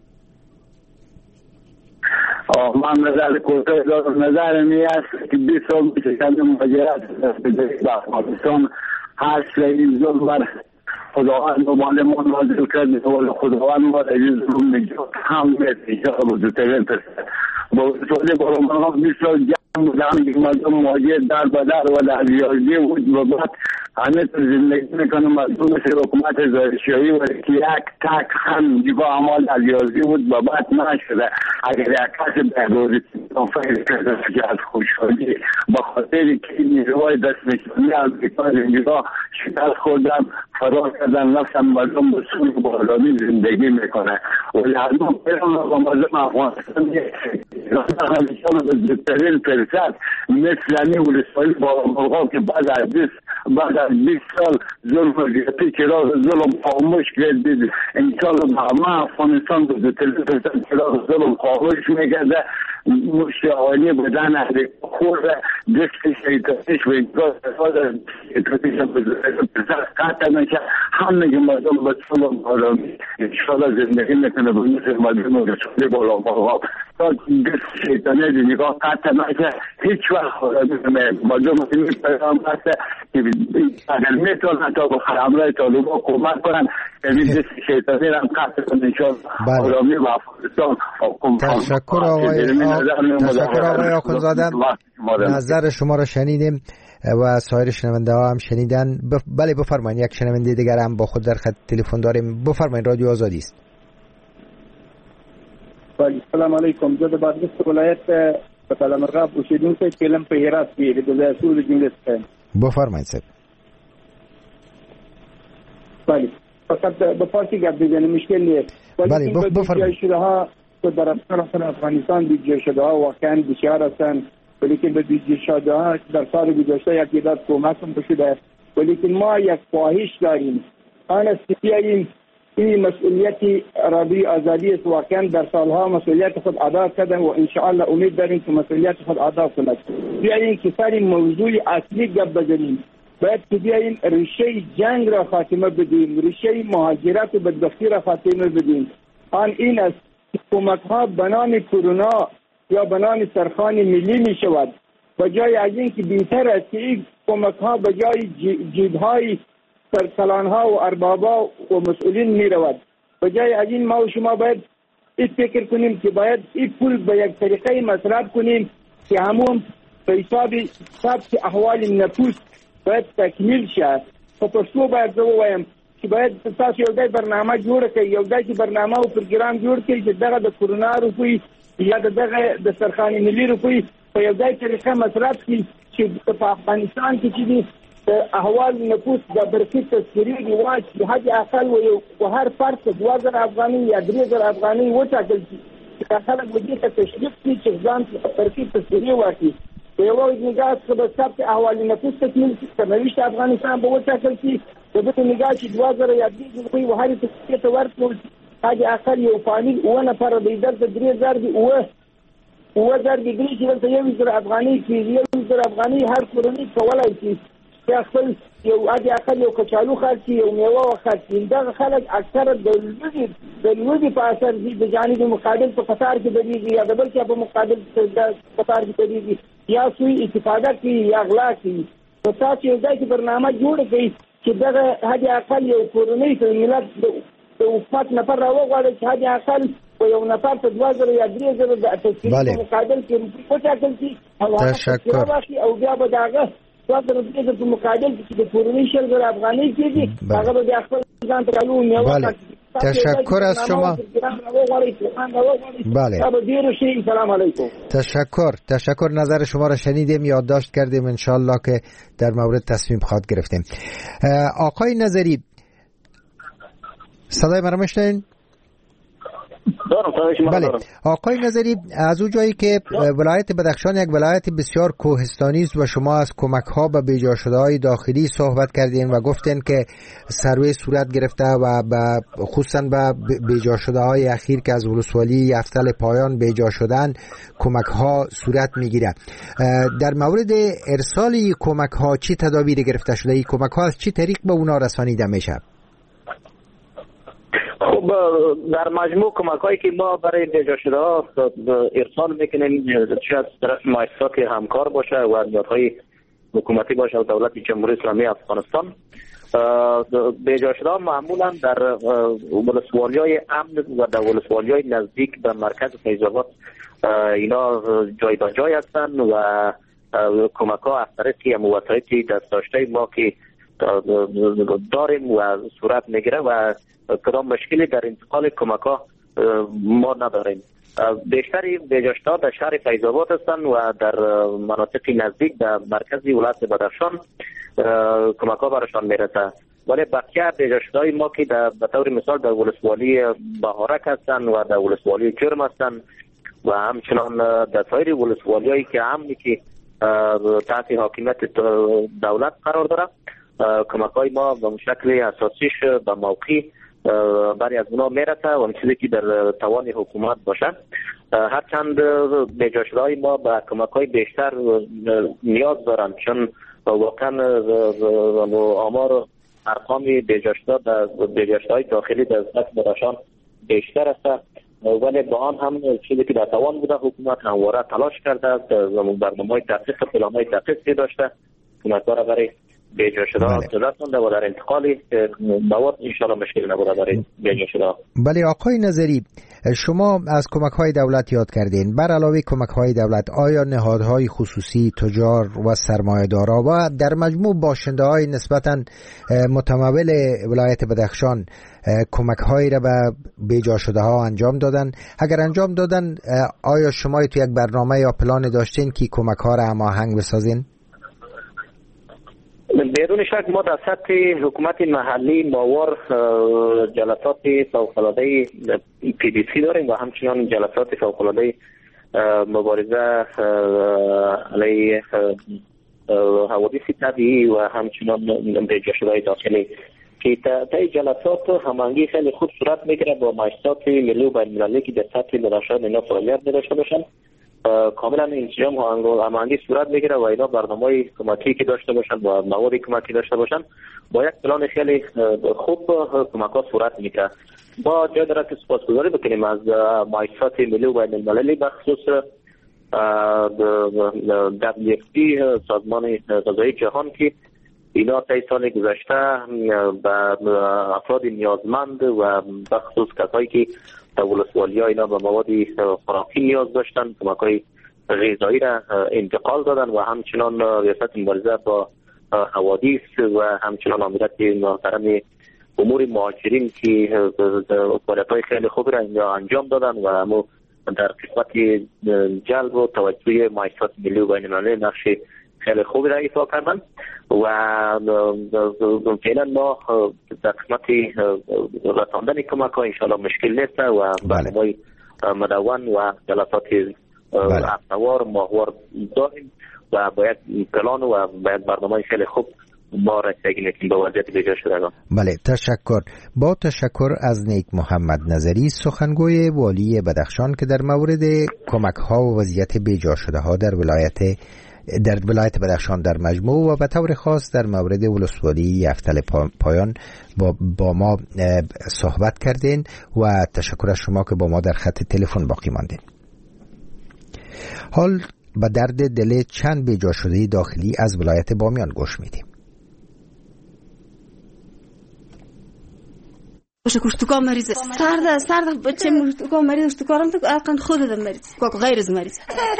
آه من نظر کوتاه دارم. نظر می است که بیست سال پیش کند مهاجرت به افغانستان هست این ظلم بر خداوند و بالمان نازل کرد و خداوند ما در این ظلم نجات هم می‌دهد و بزرگترین پسر با سوال برمان ها بیست سال جمع بودن که مردم مهاجر در بدر و در ریاضی بود و بعد همه تو زندگی میکنه مردم مثل حکومت زارشایی و که یک تک هم نگاه عمال در ریاضی بود و بعد نشده. اگر یک کسی به روزی فکر کرده که از خوشحالی با خاطر که نیروهای دست نشانی امریکا نگاه شکست خوردن فرار کردن نفسم مردم به سوی بالامی زندگی میکنه و لحظه پیرم و مردم افغانستان همیشه به زودترین فرصت مثل همی ولسوالی با مرغا که بعد از بعد از بیست سال ظلم و زیادتی چراغ ظلم خاموش کردید انشاءالله به همه افغانستان به زودترین فرصت چراغ ظلم خاموش میگرده. مشت آینی بدن اهل خورده دست شیطانیش و انگاه استفاده شیطانیش به زودترین فرصت قطع نشه. همه که مردم به سلام آرامی انشاءالله زندگی میکنه به مثل مردم رسولی بالا مرغا تا دست شیطانی نگاه قطع نشه. هیچ وقت آرامی مردم این پیغام هسته که اگر میتونن تا به خرمرای طالبا کمک کنن این دست شیطانی را قطع کنن انشاءالله آرامی و افغانستان. تشکر آقای تشکر آقای آخوندزاده. نظر شما را شنیدیم و سایر شنونده ها هم شنیدن. بف... بله بفرمایید. یک شنونده دیگر هم با خود در خط تلفن داریم. بفرمایید، رادیو آزادی است. بله سلام علیکم. زه د بادغیس ولایت په قلمرغاب اوسیدونکی کلم په هرات کې د ځای اصول جملې څخه. بفرمایید صاحب. بله فقط به فارسی گپ بزنیم مشکل نیست. بله بفرمایید. شده ها که در افغانستان بیجا شده ها واقعا بسیار هستند، ولیکن به بیجا شده ها در سال گذشته یک تعداد کمک هم شده، ولیکن ما یک خواهش داریم آن است که بیاییم این مسئولیت عربی آزادی است. واقعا در سالها مسئولیت خود ادا کردن و انشاءالله امید داریم که مسئولیت خود ادا کنند. بیاییم که سر موضوع اصلی گپ بزنیم. باید که بیاییم ریشه جنگ را خاتمه بدیم، ریشه مهاجرت و بدبختی را خاتمه بدیم. آن این است که کمک ها به نام کرونا یا به نام سرخان ملی می شود، به جای از این که بهتر است که این کمک ها به جای جیب های سرکلان ها و اربابا و مسئولین می رود. به جای از این ما و شما باید این فکر کنیم که باید این پول به یک طریقه مصرف کنیم که همون به حساب ثبت احوال نفوس باید تکمیل شد. په پښتو باید زه ووایم چې باید تاسو یو ځای برنامه جوړه کړئ، یو ځای چې برنامه او پروګرام جوړ کړئ چې دغه د کرونا روپۍ یا دغه د سرخان ملي روپۍ په یو ځای طریقه مصرف کړي چې په افغانستان کې چې دي احوال نفوس د برقي تذکرې رواج د حد اقل و هر فرد دوه زره افغانۍ یا درې زره افغانۍ وټاکل شي چې خلک به دې ته تشویق کړي چې ځان برقي تذکرې واخلي. په یوه نگاه څخه به ثبت احوال نفوس تکمیل شي، سرنوشت افغانستان به وټاکل شي، په بلې نگاه چې دوه زره یا درې زره روپۍ هرې تذکرې ته ورکړل شي، حد اقل یو فامیل اووه نفره دی، دلته درې زره دي، اووه اووه زره دي درې چې دلته یو زره افغانۍ کېږي، یو زره افغانۍ هر کورنۍ کولی شي چې خپل یو حد اقل یو کچالو خرڅ کړي، یو میوه وخرڅ کړي. دغه خلک اکثره د لوږې د لوږې په اثر دي، د جانب مقابل په قطار کې بدېږي یا د بل چا په مقابل قطار کې بدېږي، یا سوی استفاده کوي یا غلا کوي. نو تاسو یو ځای کې برنامه جوړه کړئ چې دغه حد اقل یو کورنۍ ته ملت د حکومت نفر راوغواړي چې حد اقل په یو نفر ته دوه زره یا درې زره د تذکرې په مقابل کې وټاکل شي او هغه واخلي او بیا به د هغه دوه زره درې زره په مقابل کې چې د کورنۍ شل زره افغانۍ کېږي هغه به بیا خپل ځان ته کالو میوه. تشکر از شما. بله. تشکر تشکر نظر شما را شنیدیم، یادداشت کردیم، انشالله که در مورد تصمیم خواهد گرفتیم. آقای نظری صدای مرا میشنوین؟ بله آقای نظری، از اون جایی که ولایت بدخشان یک ولایت بسیار کوهستانی است و شما از کمک ها به بیجا شده های داخلی صحبت کردین و گفتین که سروی صورت گرفته و خصوصا به بیجا شده های اخیر که از ولسوالی یفتل پایان بیجا شدن کمک ها صورت میگیره. در مورد ارسال کمک ها چی تدابیر گرفته شده؟ این کمک ها از چی طریق به اونا رسانیده میشه؟ خب در مجموع کمک هایی که ما برای بیجا شده ها ارسال میکنیم، چه از طرف مؤسسات همکار باشه و نیازهای حکومتی باشه و دولت جمهوری اسلامی افغانستان. بیجا شده ها معمولا در ولسوالی های امن و در ولسوالی های نزدیک به مرکز فیض آباد اینا جای به جای هستند و کمک ها از طریق وسایل دست داشته ما که داریم و صورت میگیره و کدام مشکلی در انتقال کمک ها ما نداریم. بیشتری بیجاشتها در شهر فیض آباد هستند و در مناطق نزدیک در مرکزی ولایت بدخشان کمک ها برشان میرسه، ولی بقیه بیجاشتهای ما که به طور مثال در ولسوالی بهارک هستند و در ولسوالی جرم هستند و همچنان در سایر ولسوالی هایی که امنی که تحت حاکمیت دولت قرار داره کمک های ما به شکل اساسیش به موقع برای از اونا میرسه و چیزی که در توان حکومت باشه. هرچند بیجا شده های ما به کمک های بیشتر نیاز دارن، چون واقعا آمار ارقام بیجا شده بیجا شده های داخلی در سطح بدخشان بیشتر است، ولی با آن هم چیزی که در توان بوده حکومت همواره تلاش کرده، برنامه های تحقیق پلان های تحقیق داشته کمک ها را برای بیجا شده ها دولت مونده و در انتقال مواد انشاءالله مشکل نبوده برای بیجا شده ها. بله آقای نظری، شما از کمک های دولت یاد کردین. بر علاوه کمک های دولت آیا نهادهای خصوصی، تجار و سرمایه‌دارا و در مجموع باشنده های نسبتاً متمول ولایت بدخشان کمک هایی را به بیجا شده ها انجام دادن؟ اگر انجام دادن آیا شما تو یک برنامه یا پلان داشتین که کمک ها را هماهنگ بسازین؟ بدون شک ما در سطح حکومت محلی ماوار جلسات فوق‌العاده پی دی سی داریم و همچنان جلسات فوق‌العاده مبارزه علیه حوادث طبیعی و همچنان بیجا شده داخلی که تا جلسات هماهنگی خیلی خوب صورت میگیره با مؤسسات ملی و بین‌المللی که در سطح بدخشان اینا فعالیت داشته باشن کاملا انسجام و هماهنگی صورت میگیره و اینا برنامه‌های کمکی که داشته باشن و مواد کمکی داشته باشن با یک پلان خیلی خوب کمک‌ها صورت میگیره. ما جای داره که سپاسگزاری بکنیم از مؤسسات ملی و بین المللی به خصوص دبلیو اف پی، سازمان غذایی جهان، که اینا طی سال گذشته به افراد نیازمند و به خصوص کسایی که در ولسوالی‌ها اینا به مواد خوراکی نیاز داشتن کمک‌های غذایی را انتقال دادن و همچنان ریاست مبارزه با حوادث و همچنان آمریت محترم امور مهاجرین که فعالیت‌های خیلی خوبی را اینجا انجام دادن و همو در قسمت جلب و توجه مؤسسات ملی و بین المللی نقش خیلی خوبی را ایفا کردن و فعلا ما در قسمت رساندن کمک ها انشاءالله مشکل نیست و برنامه مدون و جلسات هفته‌وار ماهوار داریم و باید پلان و باید برنامه خیلی خوب ما رسیدگی نکنیم به وضعیت بیجا شدگان. بله، تشکر. با تشکر از نیک محمد نظری، سخنگوی والی بدخشان، که در مورد کمک ها و وضعیت بیجا شده ها در ولایت در ولایت بدخشان در مجموع و به طور خاص در مورد ولسوالی یفتل پایان با, با ما صحبت کردین و تشکر از شما که با ما در خط تلفن باقی ماندین. حال به درد دل چند بیجا شده داخلی از ولایت بامیان گوش میدیم. باشه کشتوکا مریضه سرده سرده بچه کشتوکا مریض کشتوکارم تو اقن خود دم مریض کوک غیر از مریض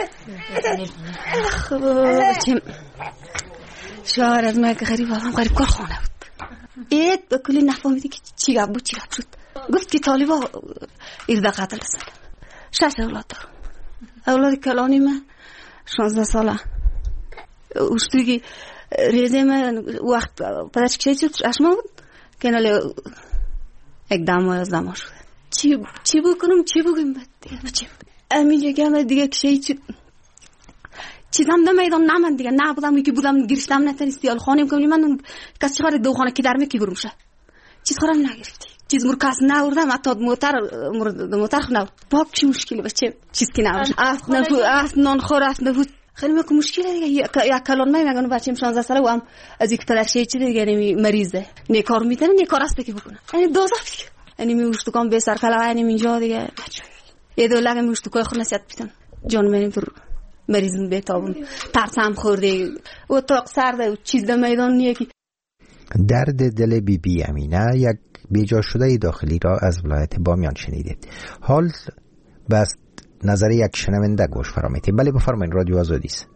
خب بچه شعر از ما که غریب هم غریب کار خونه بود اید به کلی نفهمیدی که چی گفت بود چی گفت شد گفت که طالبا ایرده قتل رسن شش اولاد دارم اولاد کلانی من شانزده ساله اشتوگی ریزه من وقت پدرش کشید شد اشما بود که نالی یک دم از دم شده چی چی بکنم چی بگم دیگه بچه همینجا که من دیگه کشید شد چیزام در میدان نمند دیگه نبودم یکی بودم گرفتم نتونستی حال خانم کنم من کسی چهار دو خانه که در میکی برم شه چیز خورم نگرفتی چیز مور کس نوردم حتی موتر موتر نور باک چی مشکلی بچه چیز کی نور اف نفو اف نان خور اف نفو خیلی میگم مشکلی دیگه یک کلان می میگن بچه‌م شانزده ساله و هم از یک پدرشه چی دیگه نمی مریضه نه کار میتونه نه کار است که بکنه یعنی دوزا دیگه یعنی میوشت کام به سر کلا یعنی اینجا دیگه یه دوله میوشت کوی خود نصیحت بیتن جان منیم تو مریضم بهتابون ترسم خورده و اتاق سرده و چیز در میدان نیه که درد دل بی بی امینه یک بیجا شده داخلی را از ولایت بامیان شنیدید. حال بس نظر یک شنونده گوش فرامیتیم. بله بفرمایید، رادیو آزادی است.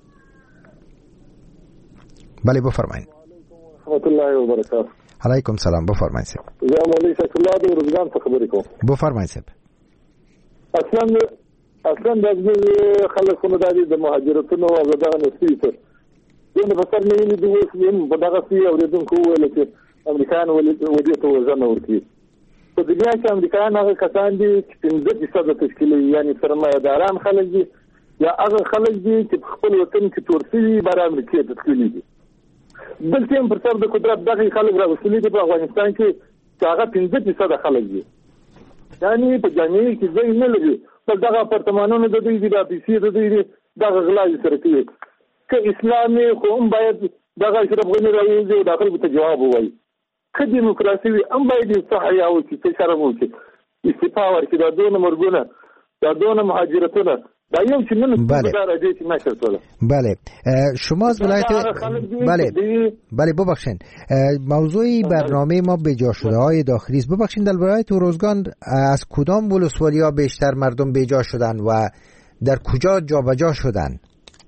بله بفرمایید. رحمت الله و برکاته. علیکم سلام، بفرمایید سب. زه مولوی شکرالله د روزګان څخه خبرې کوم. بفرمایید سب. اصلا اصلا د خلکو نه د مهاجرتونو او دغه نسبیته دغه بسر نه ویلي د اوس په دغه سی اوریدونکو ویل چې امریکایان ودې ته وژنه ورکوي. په دنیا کې امریکایان هغه کسان دي چې پنځه فیصده تشکیلوي، یعنی سرمایه‌داران خلک دي یا هغه خلک دي چې په خپل وطن کې تور شوي بر امریکا ته تللي دي. دلته هم پر سر د قدرت دغه خلک راوستلي دي په افغانستان کې چې هغه پنځه فیصده خلک دي، یعنی په جامعه کې ځای نه لري. په دغه اپارتمانونو د دوی دي، د پیسې د دوی دي، دغه غلاوې سره کوي. که اسلامي خو هم باید دغه اشرف غني راوځي او د خلکو ته جواب ووایي. که دیموکراسي وي هم باید صح یا وکړي، څه شرم وکړي، استعفا ورکړي. دا دونه مرګونه، دا دونه مهاجرتونه، دا یو چې نن بله راځي چې نشر کول. بله شما از ولایت بله بله ببخشید موضوع برنامه ما به جا شده های داخلی است. ببخشید در ولایت روزگان از کدام ولسوالی ها بیشتر مردم به جا شدن و در کجا جابجا شدن؟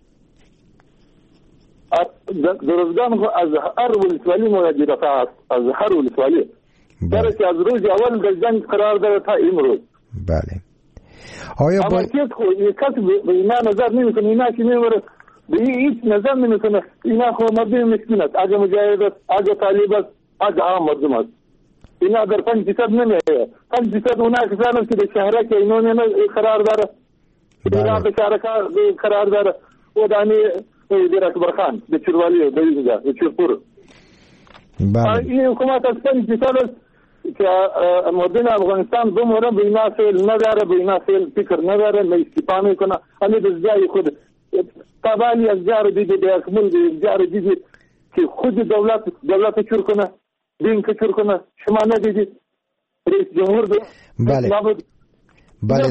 در روزگان از هر ولسوالی مهاجرت است، از هر ولسوالی در که از روز اول در جنگ قرار داره تا امروز. بله آیا با امکیت خو کس به اینا نظر نمیکنه، اینا که میوره به هیچ نظر نمیکنه. اینا خو مردم مسکین است، اگه مجاهد است، اگه طالب است، اگه عام مردم است. اینا در پنج فیصد نمیه. پنج فیصد اونا کسان است که در شهره که اینو نه قرار داره، اینا به شهره قرار داره. و دانی در اکبر خان د چروالی د اینجا د چرپور بله این حکومت از پنج فیصد است که مردم افغانستان دومره بیناسیل نداره، بیناسیل فکر نداره، نه استفاده میکنه. همین از جای خود تابالی از جار دیگه به اکمل به جار دیگه که خود دولت دولت چور کنه، دین که چور کنه، شما ندیدید رئیس جمهور ده. بله. بله.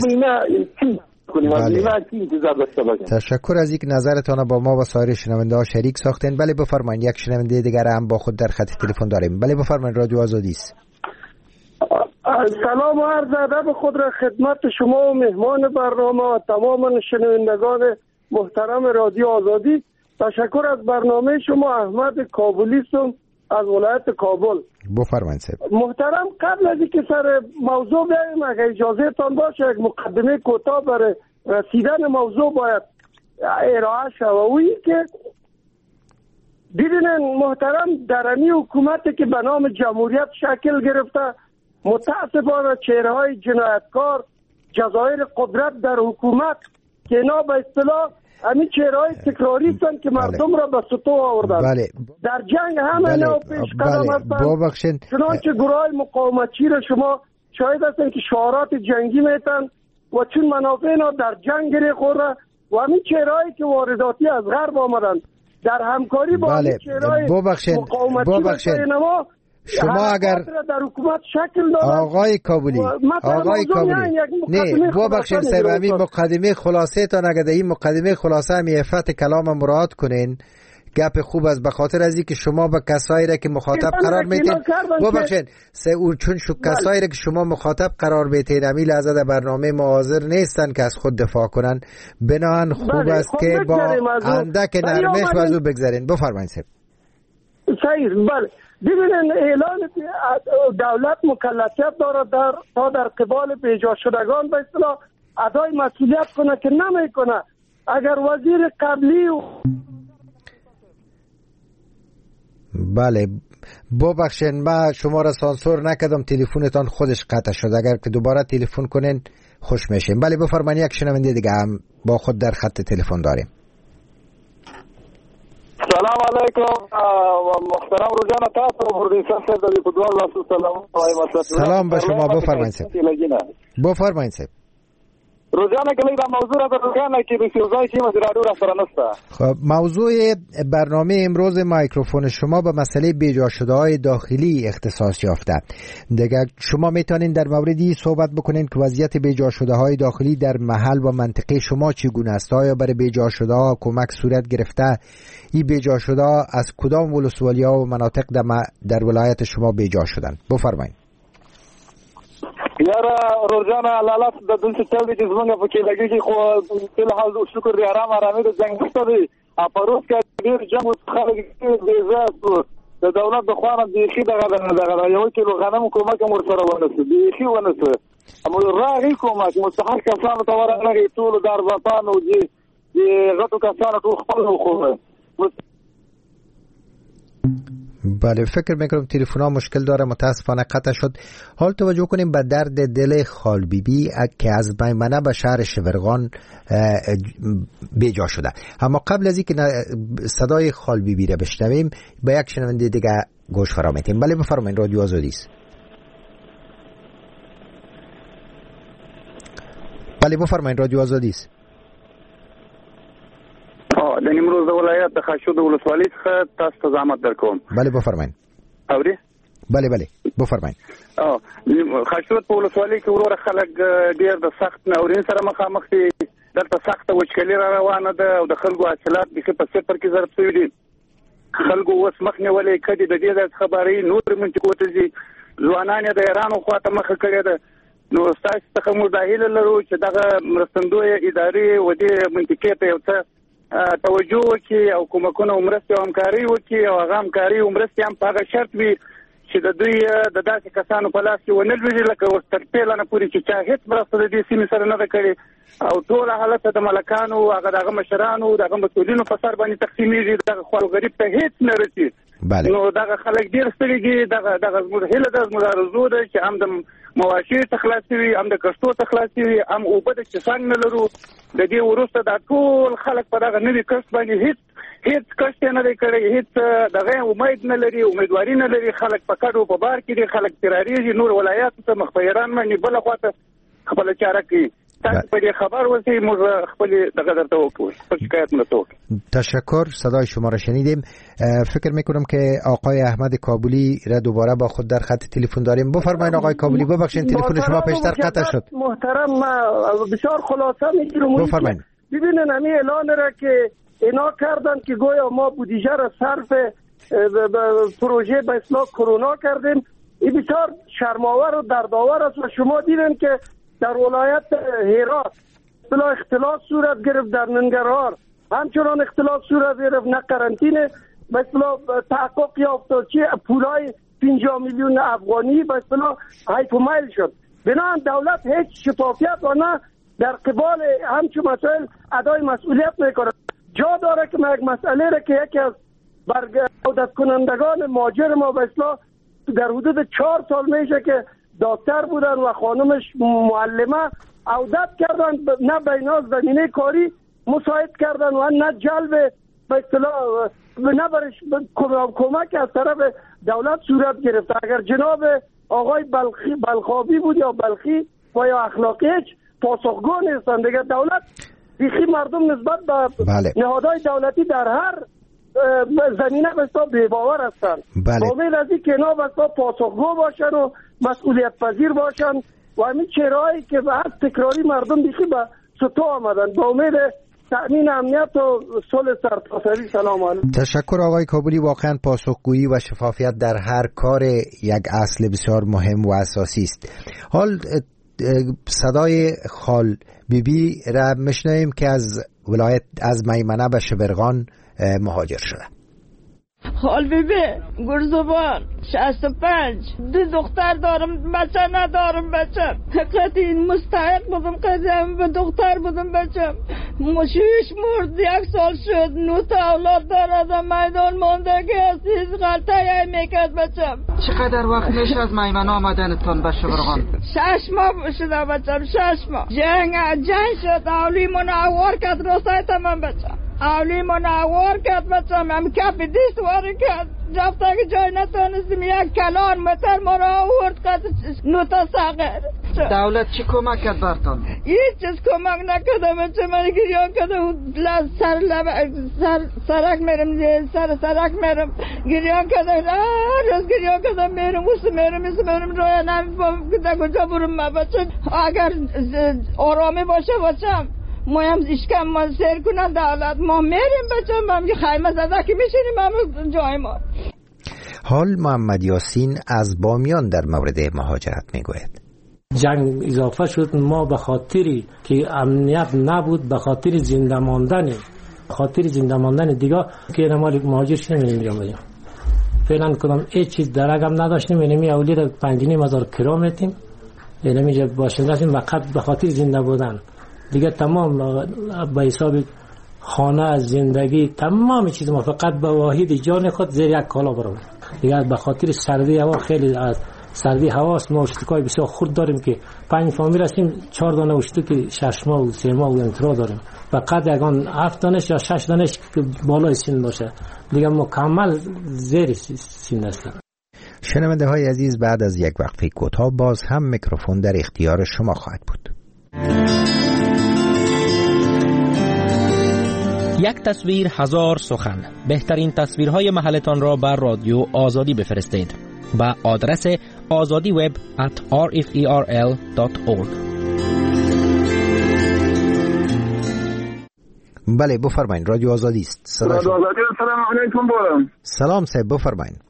بله. تشکر از اینکه نظرتان با ما و سایر شنونده ها شریک ساختین. بله بفرمایید. یک شنونده دیگر هم با خود در خط تلفن داریم. بله بفرمایید. رادیو آزادی است. سلام و عرض ادب خود را خدمت شما و مهمان برنامه و تمام شنوندگان محترم رادیو آزادی. تشکر از برنامه شما. احمد کابلی هستم از ولایت کابل. بفرمایید صاحب. محترم قبل از اینکه سر موضوع بیاییم اگه اجازه تان باشه یک مقدمه کوتاه برای رسیدن موضوع باید ارائه شود. وی که دیدین محترم درمی حکومتی که به نام جمهوریت شکل گرفته، متاسفانه چهره های جنایتکار جزایر قدرت در حکومت که اینا به اصطلاح همین چهرهای تکراری هستن که مردم را به سطوح آوردن. بله. در جنگ همه اینا پیش قدم هستن. چنانچه گروه های مقاومتچی را شما شاهد هستن که شعارات جنگی میتن و چون منافع اینا در جنگ گره خورده و همین چهرهایی که وارداتی از غرب آمدن در همکاری با بله. همین چهرهای مقاومتچی بینما شما اگر در حکومت شکل دادن. آقای کابلی آقای کابلی نه ببخشید صاحب، همین مقدمه خلاصه تان اگر در این مقدمه خلاصه همین افت کلام مراد کنین گپ خوب است، به خاطر از اینکه شما به کسایی را که مخاطب قرار میتین ببخشید چون شو کسایی را که شما مخاطب قرار میتین همین لحظه در برنامه ما حاضر نیستن که از خود دفاع کنن، بناهن خوب است که با اندک نرمش وضو بگذارین. بفرمایید صاحب. صحیح. بله ببینن اعلان دولت مکلفیت داره در تا در قبال بیجا شدگان به اصطلاح ادای مسئولیت کنه که نمیکنه. اگر وزیر قبلی و... بله ببخشید ما شما را سانسور نکردم، تلفنتان خودش قطع شد، اگر که دوباره تلفن کنین خوش میشیم. بله بفرمایید. یک شنونده دیگه هم با خود در خط تلفن داریم. سلام علیکم محترم روزانه تاسو پردیسان صاحب د په دوه لاسو سلام سلام به شما. بفرمایید صاحب. بفرمایید صاحب. روزانه کلی دا موضوع را روزانه کې به سوزای چې مزرادو را سره نسته. خب موضوع برنامه امروز میکروفون شما به مسئله بیجا شده های داخلی اختصاص یافته. دیگه شما میتونین در موردی صحبت بکنین که وضعیت بیجا شده های داخلی در محل و منطقه شما چگونه است؟ آیا برای بیجا شده ها کمک صورت گرفته؟ این بیجا شده ها از کدام ولسوالی ها و مناطق در, در ولایت شما بیجا شدن؟ بفرمایید. یاره روزانه حالات د دلته چل دي چې زمونږ په کې لګېږي خو په حال شکر دی آرام آرامي د جنګ نشته دی. پروس کې ډېر جنګ خلک دې زه د دولت د خوانه بیخي دغه دغه یو کیلو غنم کومک هم ورسره ونسو بیخي ونسو امو راغی کومک مستحق کسانو ته ورغی ټول دار وطن او دې غټو کسانو ټول خپل خو. بله فکر میکنم تلفن ها مشکل داره، متاسفانه قطع شد. حال توجه کنیم به درد دل خال بی بی که از میمنه به شهر شورغان بیجا شده. اما قبل از اینکه صدای خال بی بی را بشنویم به یک شنونده دیگه گوش فرا میتیم. بله بفرمایید. رادیو آزادی است. بله بفرمایید. رادیو آزادی است. د نیمروز د ولایت د خاشود ولسوالۍ څخه تاسو ته زحمت درکوم. بله بفرمایید. اوري؟ بله بله بفرمایید. اه خاشود په ولسوالۍ کې وروره خلک ډیر د سخت ناورین سره مخامخ دي. دلته سخت وچکلي را روانه ده او د خلکو حاصلات بخي په صفر کې ضرب شوي دي. خلکو اوس مخ نیولې کدي د دې د خبرې نور منطقو ته ځي. ځوانان د ایران خوا ته مخه کړې ده. نو تاسو څخه مو داخله لرو چې دغه مرستندوی ادارې و دې منطقې ته یو څه توجه وکړي او کومکونه او مرستې او همکاري وکړي او هغه همکاري او مرستې هم په هغه شرط وي چې د دوی د داسې کسانو په لاس کې ونه لوېږي لکه تر پیله نه پورې چې چا هېڅ مرسته د دې سیمې سره نه ده کړې او ټوله حالت د ملکانو هغه دغه مشرانو دغه مسؤلینو په سر باندې تقسیمېږي. دغه خپل غریب ته هېڅ نه رسي. نو دغه خلک ډېر ستړي دي. دغه دغه زموږ هیله ده، زموږ آرزو ده چې هم د مواشي تخلاصي وي هم د کشتو تخلاصي وي هم اوبه د چسنګ نه لرو د دې وروسته دا ټول خلک په دغه نوي کښت باندې هیڅ هیڅ کښت نه دی کړی، هیڅ دغه امید نه لري، امیدواري نه لري. خلک په کډو په بار کې دي، خلک تراریږي نور ولایاتو ته مخ په ایران باندې بله خواته خپله چاره کوي. تاسو په دې خبر اوسئ، موږ خپل دغه درته وکړو، خپل شکایت مو وکړو. تشکر. صدای شما را شنیدیم. فکر میکنم که آقای احمد کابلی را دوباره با خود در خط تلفن داریم. بفرمایید آقای کابلی. ببخشید تلفن شما پیشتر قطع شد. محترم، بسیار خلاصه میگیرم. بفرمایید. ببینن همین اعلان را که اینا کردن که گویا ما بودجه را صرف پروژه به اصلاح کرونا کردیم، این بسیار شرم‌آور و دردآور است. و شما دیدن که در ولایت هرات بلا اختلاط صورت گرفت، در ننگرهار همچنان اختلاط صورت گرفت، نه قرنطینه به اصطلاح تحقق یافت، چه پولای پنجاه میلیون افغانی به اصطلاح حیف و میل شد. بنابراین دولت هیچ شفافیت و نه در قبال همچون مسائل ادای مسئولیت میکنه. جا داره که ما یک مسئله را که یکی از برگردت کنندگان ماجر ما به اصطلاح در حدود چهار سال میشه که دکتر بودن و خانمش معلمه، عودت کردن، نه بینا زمینه کاری مساعد کردن و نه جلب به اصطلاح نه برش کمک از طرف دولت صورت گرفت. اگر جناب آقای بلخی بلخابی بود یا بلخی و یا اخلاقی هیچ پاسخگو نیستن دیگه. دولت بیخی مردم نسبت به بله. نهادهای دولتی در هر زمینه بستا بی‌باور هستن. بله. با امید از این که اینا بستا پاسخگو باشن و مسئولیت پذیر باشن و همین چهرهایی که به هر تکراری مردم بیخی به سطح آمدن. با امید تأمین امنیت و صلح سرتاسری. سلام علیکم. تشکر آقای کابلی. واقعا پاسخگویی و شفافیت در هر کار یک اصل بسیار مهم و اساسی است. حال صدای خال بیبی را میشنویم که از ولایت از میمنه به شبرغان مهاجر شده. خال بیبی گرزوان شصت و پنج، دو دختر دارم، بچه ندارم. بچم حقیقتی مستحق بودم، قدیم به دختر بودم. بچم مشویش مرد، یک سال شد، نو تا اولاد دارد، میدان مانده که هستیز غلطه میکرد. بچم چقدر وقت میشه از میمنه آمدنتان به شبرغان؟ شش ماه شده بچم، شش ماه. جنگ جنگ شد، اولی منعوار کرد روسای تمام. بچم اولی منعوار کرد. بچم هم کپ دیست واری کرد، رفته که جای نتانستیم یک کلان متر ما را آورد کرد نوتا ساقر. دولت چی کمک کرد برتان؟ هیچ چیز کمک نکرده. بچه من گریان کرده، سر لب سر سرک میرم، سر سرک میرم گریان کرده، روز گریان کرده میرم وست میرم میست میرم روی نمیفهم که کجا برم. ما بچه اگر آرامی باشه بچم ما هم اشکم ما سیر کنن دولت، ما میریم بچم، ما هم خیمه زده که میشینیم هم جای ما. حال محمد یاسین از بامیان در مورد مهاجرت میگوید. جنگ اضافه شد، ما به خاطری که امنیت نبود، به خاطر زنده ماندن خاطر زنده ماندن دیگه که نمال مهاجر شدیم اینجا. فعلا کدام هیچ چیز درگم نداشتیم، اینمی اولید پنج نیم هزار کرا میتیم، اینمی باشنده هستیم فقط به خاطر زنده بودن. دیگه تمام به حساب خانه، زندگی، تمام چیز ما فقط به واحد جان خود زیر یک کالا برام. دیگه به خاطر سردی هوا، خیلی از سردی هواست، ما اشتکای بسیار خورد داریم که پنج فامیل هستیم، چهار دانه اشتک شش ماه و سه ماه و انترا داریم. فقط یگان هفت دانش یا شش دانش که بالای سن باشه، دیگه مکمل زیر سن هستن. شنونده های عزیز، بعد از یک وقفه کوتاه باز هم میکروفون در اختیار شما خواهد بود. یک تصویر هزار سخن. بهترین تصویرهای محلتان را بر رادیو آزادی بفرستید با آدرس azadi web at r f e r l dot org. بله بفرمایید، رادیو آزادی است. رادیو آزادی. سلام علیکم. بولم. سلام صاحب، بفرمایید.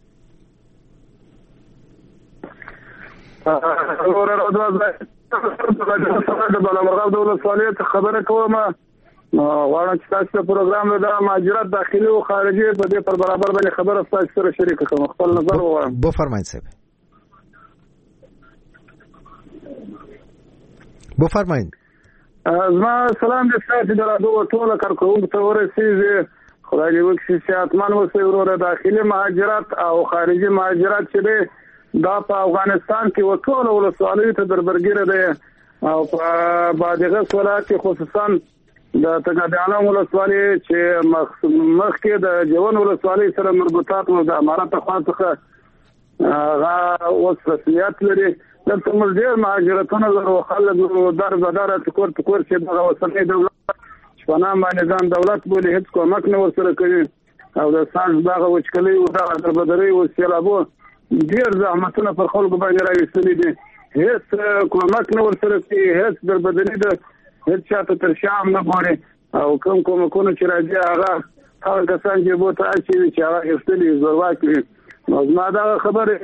رادیو آزادی د بلمرغاب د ولسوالیت خبره کوم. غواړم چې تاسو په پروګرام د مهاجرت داخلي او خارجي په دې پر برابر باندې خبره تاسو سره شریک کړم. خپل نظر ووایم. بفرمایید صاحب. بفرمایید. زما سلام دې ستاسو د رادیو ټول کارکونکو ته ورسیږي. خدای دې وکړي چې اتمن وسه وروره داخلي مهاجرت او خارجي مهاجرت چې دا په افغانستان کې و ټول ولسوالیو ته دربرګیره ده او په بادغیس ولایت کې خصوصا د تګابیانو ولسوالي چې مخکې د جوان ولسوالي سره مربوطات و د امارات خوا څخه هغه اوس رسمیت لري. دلته موږ ډېر مهاجرتونه لرو، خلک در بدر ټکور ټکور چې دغه اوسنۍ دولت شپنام باندې ځان دولت بولي، هیڅ کومک نه ورسره کوي او د سانس دغه وچکلي او دغه دربدري او سیلابو ډېر زحمتونه پر خلکو باندې راوستلي دي، هیڅ کومک نه ورسره کوي، هیڅ دربدري ده هیڅ چاته تر شام نه ګوري او کوم کومکونه چې راځي هغه هغه کسان چې بوته اچوي چې هغه افتلي زورواک وي. ما دا خبر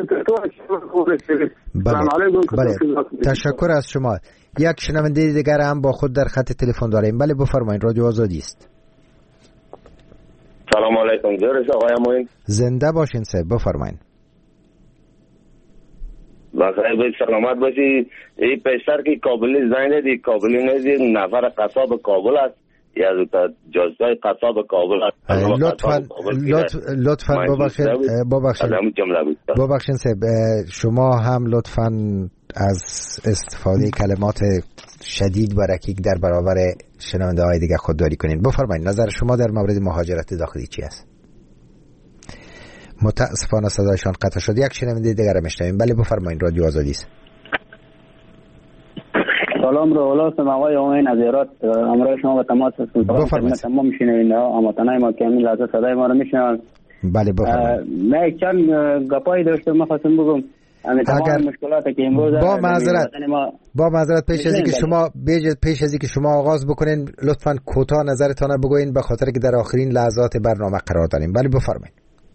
سلام علیکم. تشکر از شما. یک شنونده دیگر هم با خود در خط تلفن داریم. بله بفرمایید، رادیو آزادی است. سلام علیکم. جورش آقای اموین. زنده باشین صاحب، بفرمایید. بخیر باید سلامت باشی. این پیشتر که کابلی زنده دی، کابلی نیزی نفر قصاب کابل است یا جزای قصاب کابل است. لطفاً لطفاً ببخشید ببخشید ببخشید صاحب، شما هم لطفاً از استفاده کلمات شدید و رکیک در برابر شنونده های دیگه خودداری کنین. بفرمایید نظر شما در مورد مهاجرت داخلی چی است؟ متاسفانه صدایشان قطع شد. یک شنونده دیگر رو میشنویم. بله بفرمایید، رادیو آزادی است. سلام رو ولاسم آقای امین از ایراد، امروز شما با تماس هستم. بفرمایید. تمام میشنوید اما تنهای ما کامل از صدای ما رو میشنوید. بله بفرمایید. من چند گپایی داشتم می‌خواستم بگم. اگر مشکلاتی که امروز با معذرت با معذرت پیش از اینکه شما پیش از اینکه شما آغاز بکنین لطفاً کوتاه نظرتان بگوین، به خاطر که در آخرین لحظات برنامه قرار داریم. بله بفرمایید.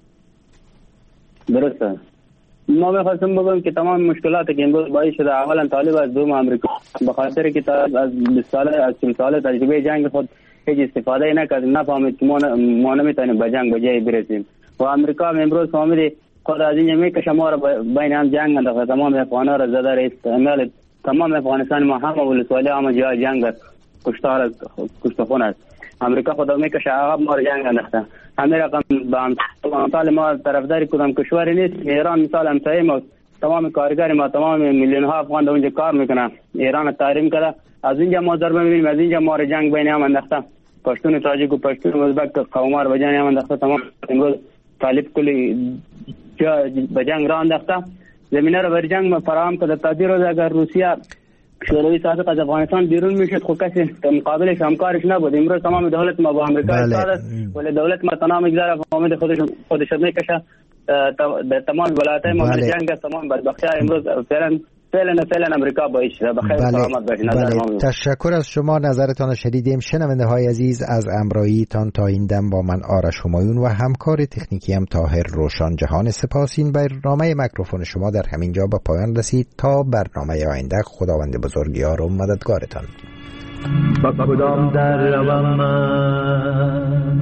درسته. ما می‌خواستم بگم که تمام مشکلاتی که امروز باعث شده اولا طالب از دوم آمریکا به خاطر که از بیست ساله از سی ساله تجربه جنگ خود هیچ استفاده نکرد، نفهمید که ما نمیتونیم به جنگ به جای برسیم و آمریکا امروز فهمید خود از این میکشه ما رو بین هم جنگ انداخته، تمام افغانا رو زده رئیس استعمال تمام افغانستان ما همه ولسوالی همه جای جنگ است، کشتار کشتخون است. امریکا خود میکشه عقب ما رو جنگ انداخته. همین رقم به امثال ما طرفداری کدام کشوری نیست. ایران مثال همسایه ما، تمام کارگر ما تمام میلیون ها افغان اونجا کار میکنن، ایران تحریم کرده، از اینجا ما ضربه میبینیم، از اینجا ما رو جنگ بین هم انداخته، پشتون تاجیک و پشتون ازبک قوم رو به جنگ هم انداخته. تمام امروز طالب کلی جا به جنگ را انداخته، زمینه رو بر جنگ فراهم کرده. تا دی روز اگر روسیه شوروی سابق از افغانستان بیرون میشد خب کسی مقابلش همکارش نبود. امروز تمام دولت ما با امریکا استاد است، ولی دولت ما تنها میگذاره فهمید خودش خودش میکشه در تمام ولایت‌های ما جنگ، تمام بدبختی امروز فعلا فعلا فعلا امریکا باعث شده. بخیر سلامت باشید. بله. تشکر از شما، نظرتان رو شنیدیم. شنونده های عزیز از همراهیتان تا این دم با من آرش همایون و همکار تکنیکی هم طاهر روشن جهان سپاس. این برنامه میکروفون شما در همین جا به پایان رسید. تا برنامه آینده خداوند بزرگیار و مددگارتان. با کدام در روم من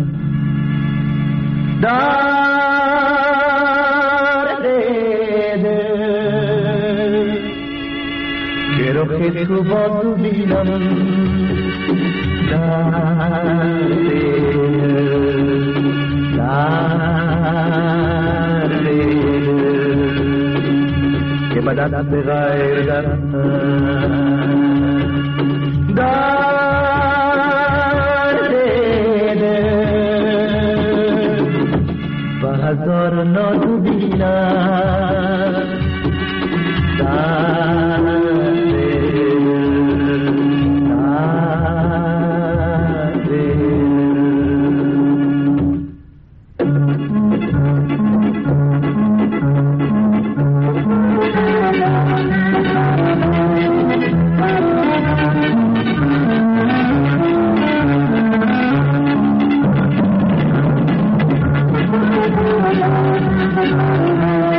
در دیده که رخ تو بازو بینم در دیده در دیده که بدن به غیر در در دیده و هزار نازو بینم در Thank you.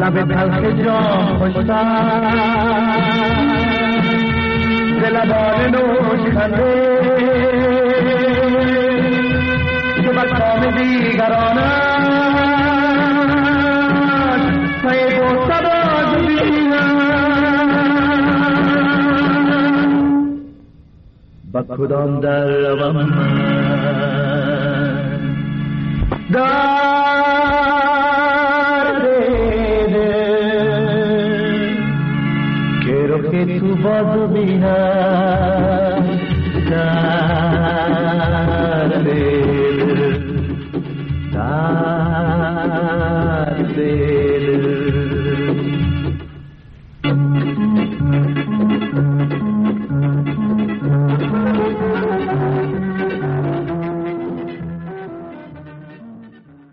لب تلخ جام خوشتر دلبان نوش خنده که بر کام دیگرانم پای بوسه باز بینم با کدام در روم من در دیده که رخ تو باز بینم در دیده در دیده